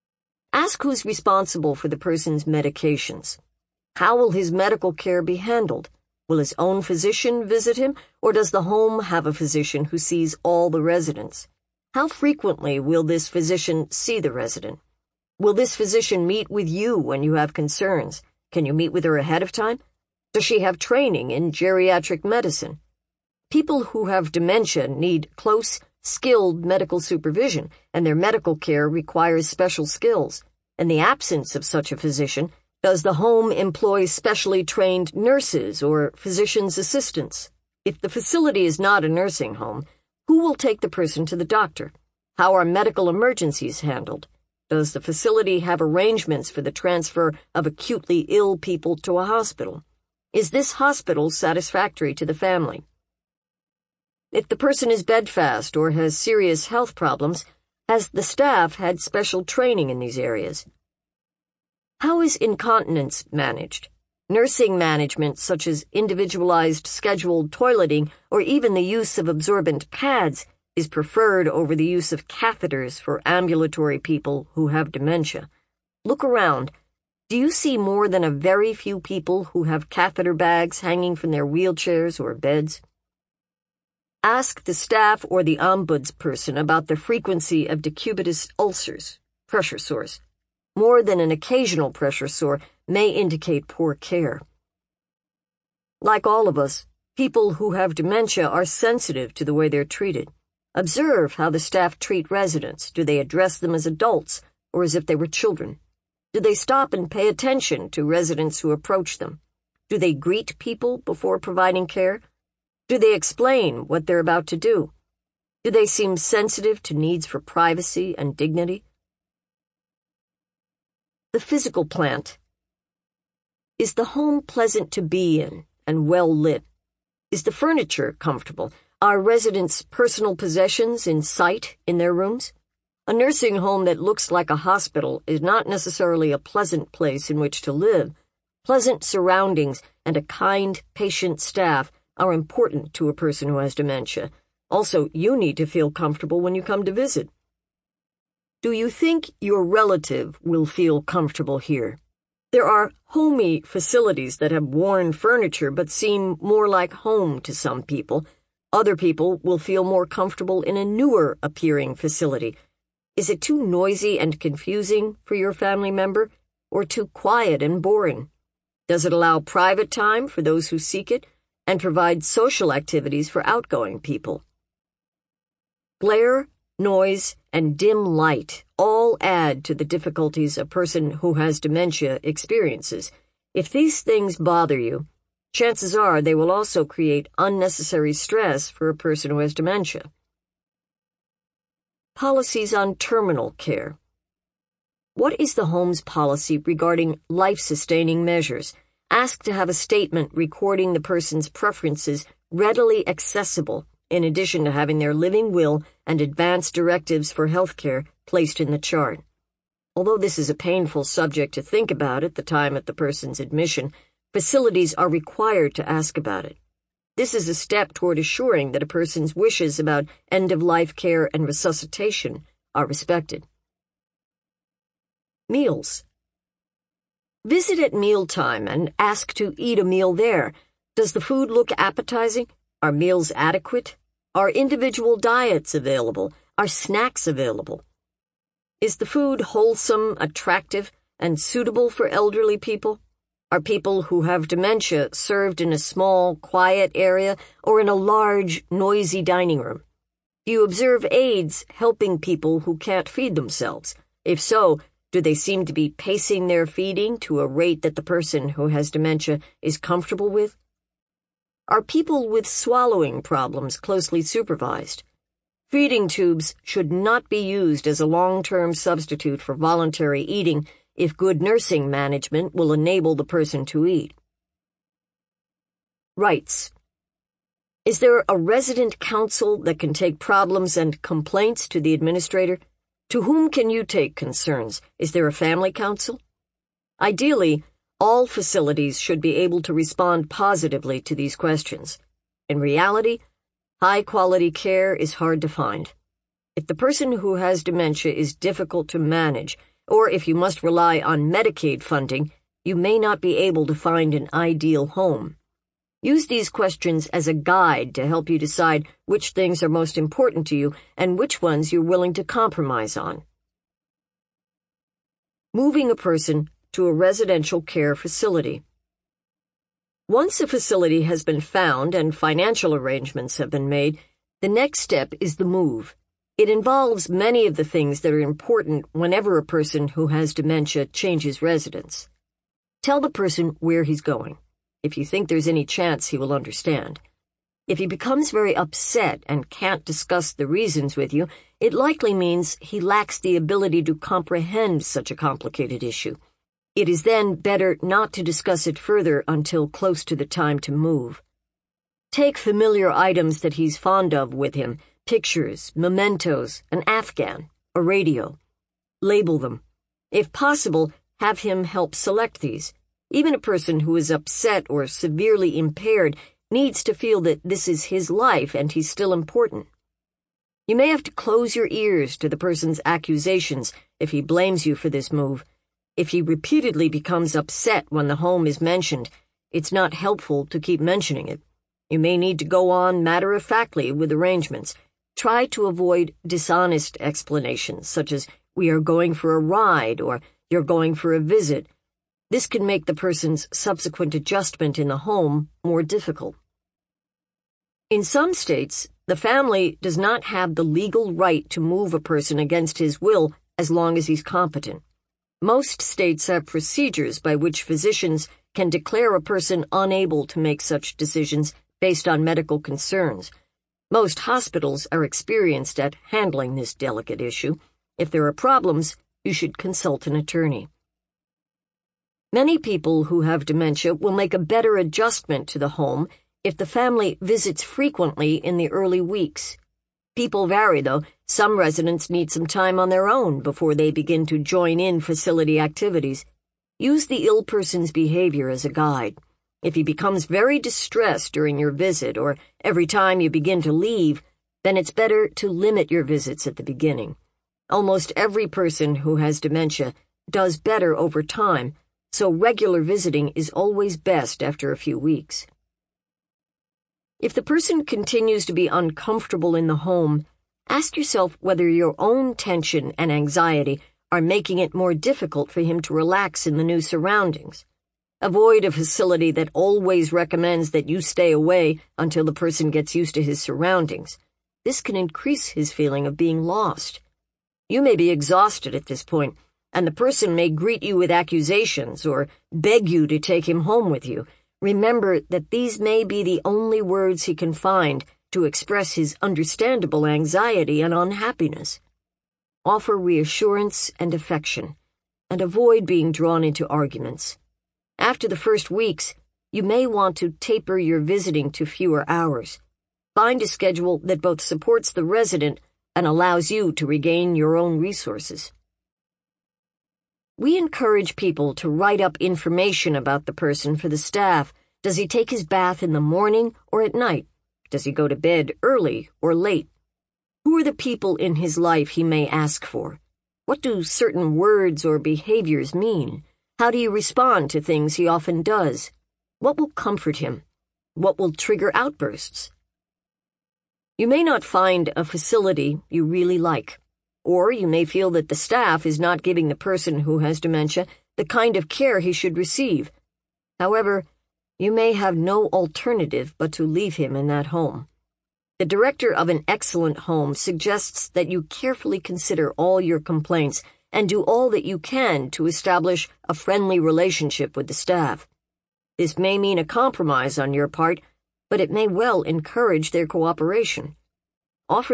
Ask who's responsible for the person's medications. How will his medical care be handled? Will his own physician visit him, or does the home have a physician who sees all the residents? How frequently will this physician see the resident? Will this physician meet with you when you have concerns? Can you meet with her ahead of time? Does she have training in geriatric medicine? People who have dementia need close, skilled medical supervision, and their medical care requires special skills. In the absence of such a physician, does the home employ specially trained nurses or physician's assistants? If the facility is not a nursing home, who will take the person to the doctor? How are medical emergencies handled? Does the facility have arrangements for the transfer of acutely ill people to a hospital? Is this hospital satisfactory to the family? If the person is bedfast or has serious health problems, has the staff had special training in these areas? How is incontinence managed? Nursing management, such as individualized scheduled toileting or even the use of absorbent pads, is preferred over the use of catheters for ambulatory people who have dementia. Look around. Do you see more than a very few people who have catheter bags hanging from their wheelchairs or beds? Ask the staff or the ombudsperson about the frequency of decubitus ulcers, pressure sores. More than an occasional pressure sore may indicate poor care. Like all of us, people who have dementia are sensitive to the way they're treated. Observe how the staff treat residents. Do they address them as adults or as if they were children? Do they stop and pay attention to residents who approach them? Do they greet people before providing care? Do they explain what they're about to do? Do they seem sensitive to needs for privacy and dignity? The physical plant. Is the home pleasant to be in and well lit? Is the furniture comfortable? Are residents' personal possessions in sight in their rooms? A nursing home that looks like a hospital is not necessarily a pleasant place in which to live. Pleasant surroundings and a kind, patient staff are important to a person who has dementia. Also, you need to feel comfortable when you come to visit. Do you think your relative will feel comfortable here? There are homey facilities that have worn furniture but seem more like home to some people. Other people will feel more comfortable in a newer appearing facility. Is it too noisy and confusing for your family member, or too quiet and boring? Does it allow private time for those who seek it and provide social activities for outgoing people? Glare, noise, and dim light all add to the difficulties a person who has dementia experiences. If these things bother you, chances are they will also create unnecessary stress for a person who has dementia. Policies on terminal care. What is the home's policy regarding life-sustaining measures? Ask to have a statement recording the person's preferences readily accessible, in addition to having their living will and advance directives for health care placed in the chart. Although this is a painful subject to think about at the time of the person's admission, facilities are required to ask about it. This is a step toward assuring that a person's wishes about end-of-life care and resuscitation are respected. Meals. Visit at mealtime and ask to eat a meal there. Does the food look appetizing? Are meals adequate? Are individual diets available? Are snacks available? Is the food wholesome, attractive, and suitable for elderly people? Are people who have dementia served in a small, quiet area or in a large, noisy dining room? Do you observe aides helping people who can't feed themselves? If so, do they seem to be pacing their feeding to a rate that the person who has dementia is comfortable with? Are people with swallowing problems closely supervised? Feeding tubes should not be used as a long-term substitute for voluntary eating if good nursing management will enable the person to eat. Rights. Is there a resident council that can take problems and complaints to the administrator? To whom can you take concerns? Is there a family council? Ideally, all facilities should be able to respond positively to these questions. In reality, high-quality care is hard to find. If the person who has dementia is difficult to manage, or if you must rely on Medicaid funding, you may not be able to find an ideal home. Use these questions as a guide to help you decide which things are most important to you and which ones you're willing to compromise on. Moving a person to a residential care facility. Once a facility has been found and financial arrangements have been made, the next step is the move. It involves many of the things that are important whenever a person who has dementia changes residence. Tell the person where he's going. If you think there's any chance he will understand. If he becomes very upset and can't discuss the reasons with you, it likely means he lacks the ability to comprehend such a complicated issue. It is then better not to discuss it further until close to the time to move. Take familiar items that he's fond of with him, pictures, mementos, an Afghan, a radio. Label them. If possible, have him help select these. Even a person who is upset or severely impaired needs to feel that this is his life and he's still important. You may have to close your ears to the person's accusations if he blames you for this move. If he repeatedly becomes upset when the home is mentioned, it's not helpful to keep mentioning it. You may need to go on matter-of-factly with arrangements. Try to avoid dishonest explanations, such as, "We are going for a ride," or "You're going for a visit." This can make the person's subsequent adjustment in the home more difficult. In some states, the family does not have the legal right to move a person against his will as long as he's competent. Most states have procedures by which physicians can declare a person unable to make such decisions based on medical concerns. Most hospitals are experienced at handling this delicate issue. If there are problems, you should consult an attorney. Many people who have dementia will make a better adjustment to the home if the family visits frequently in the early weeks. People vary, though. Some residents need some time on their own before they begin to join in facility activities. Use the ill person's behavior as a guide. If he becomes very distressed during your visit or every time you begin to leave, then it's better to limit your visits at the beginning. Almost every person who has dementia does better over time, so regular visiting is always best after a few weeks. If the person continues to be uncomfortable in the home, ask yourself whether your own tension and anxiety are making it more difficult for him to relax in the new surroundings. Avoid a facility that always recommends that you stay away until the person gets used to his surroundings. This can increase his feeling of being lost. You may be exhausted at this point, and the person may greet you with accusations or beg you to take him home with you. Remember that these may be the only words he can find to express his understandable anxiety and unhappiness. Offer reassurance and affection, and avoid being drawn into arguments. After the first weeks, you may want to taper your visiting to fewer hours. Find a schedule that both supports the resident and allows you to regain your own resources. We encourage people to write up information about the person for the staff. Does he take his bath in the morning or at night? Does he go to bed early or late? Who are the people in his life he may ask for? What do certain words or behaviors mean? How do you respond to things he often does? What will comfort him? What will trigger outbursts? You may not find a facility you really like, or you may feel that the staff is not giving the person who has dementia the kind of care he should receive. However, you may have no alternative but to leave him in that home. The director of an excellent home suggests that you carefully consider all your complaints and do all that you can to establish a friendly relationship with the staff. This may mean a compromise on your part, but it may well encourage their cooperation. Offer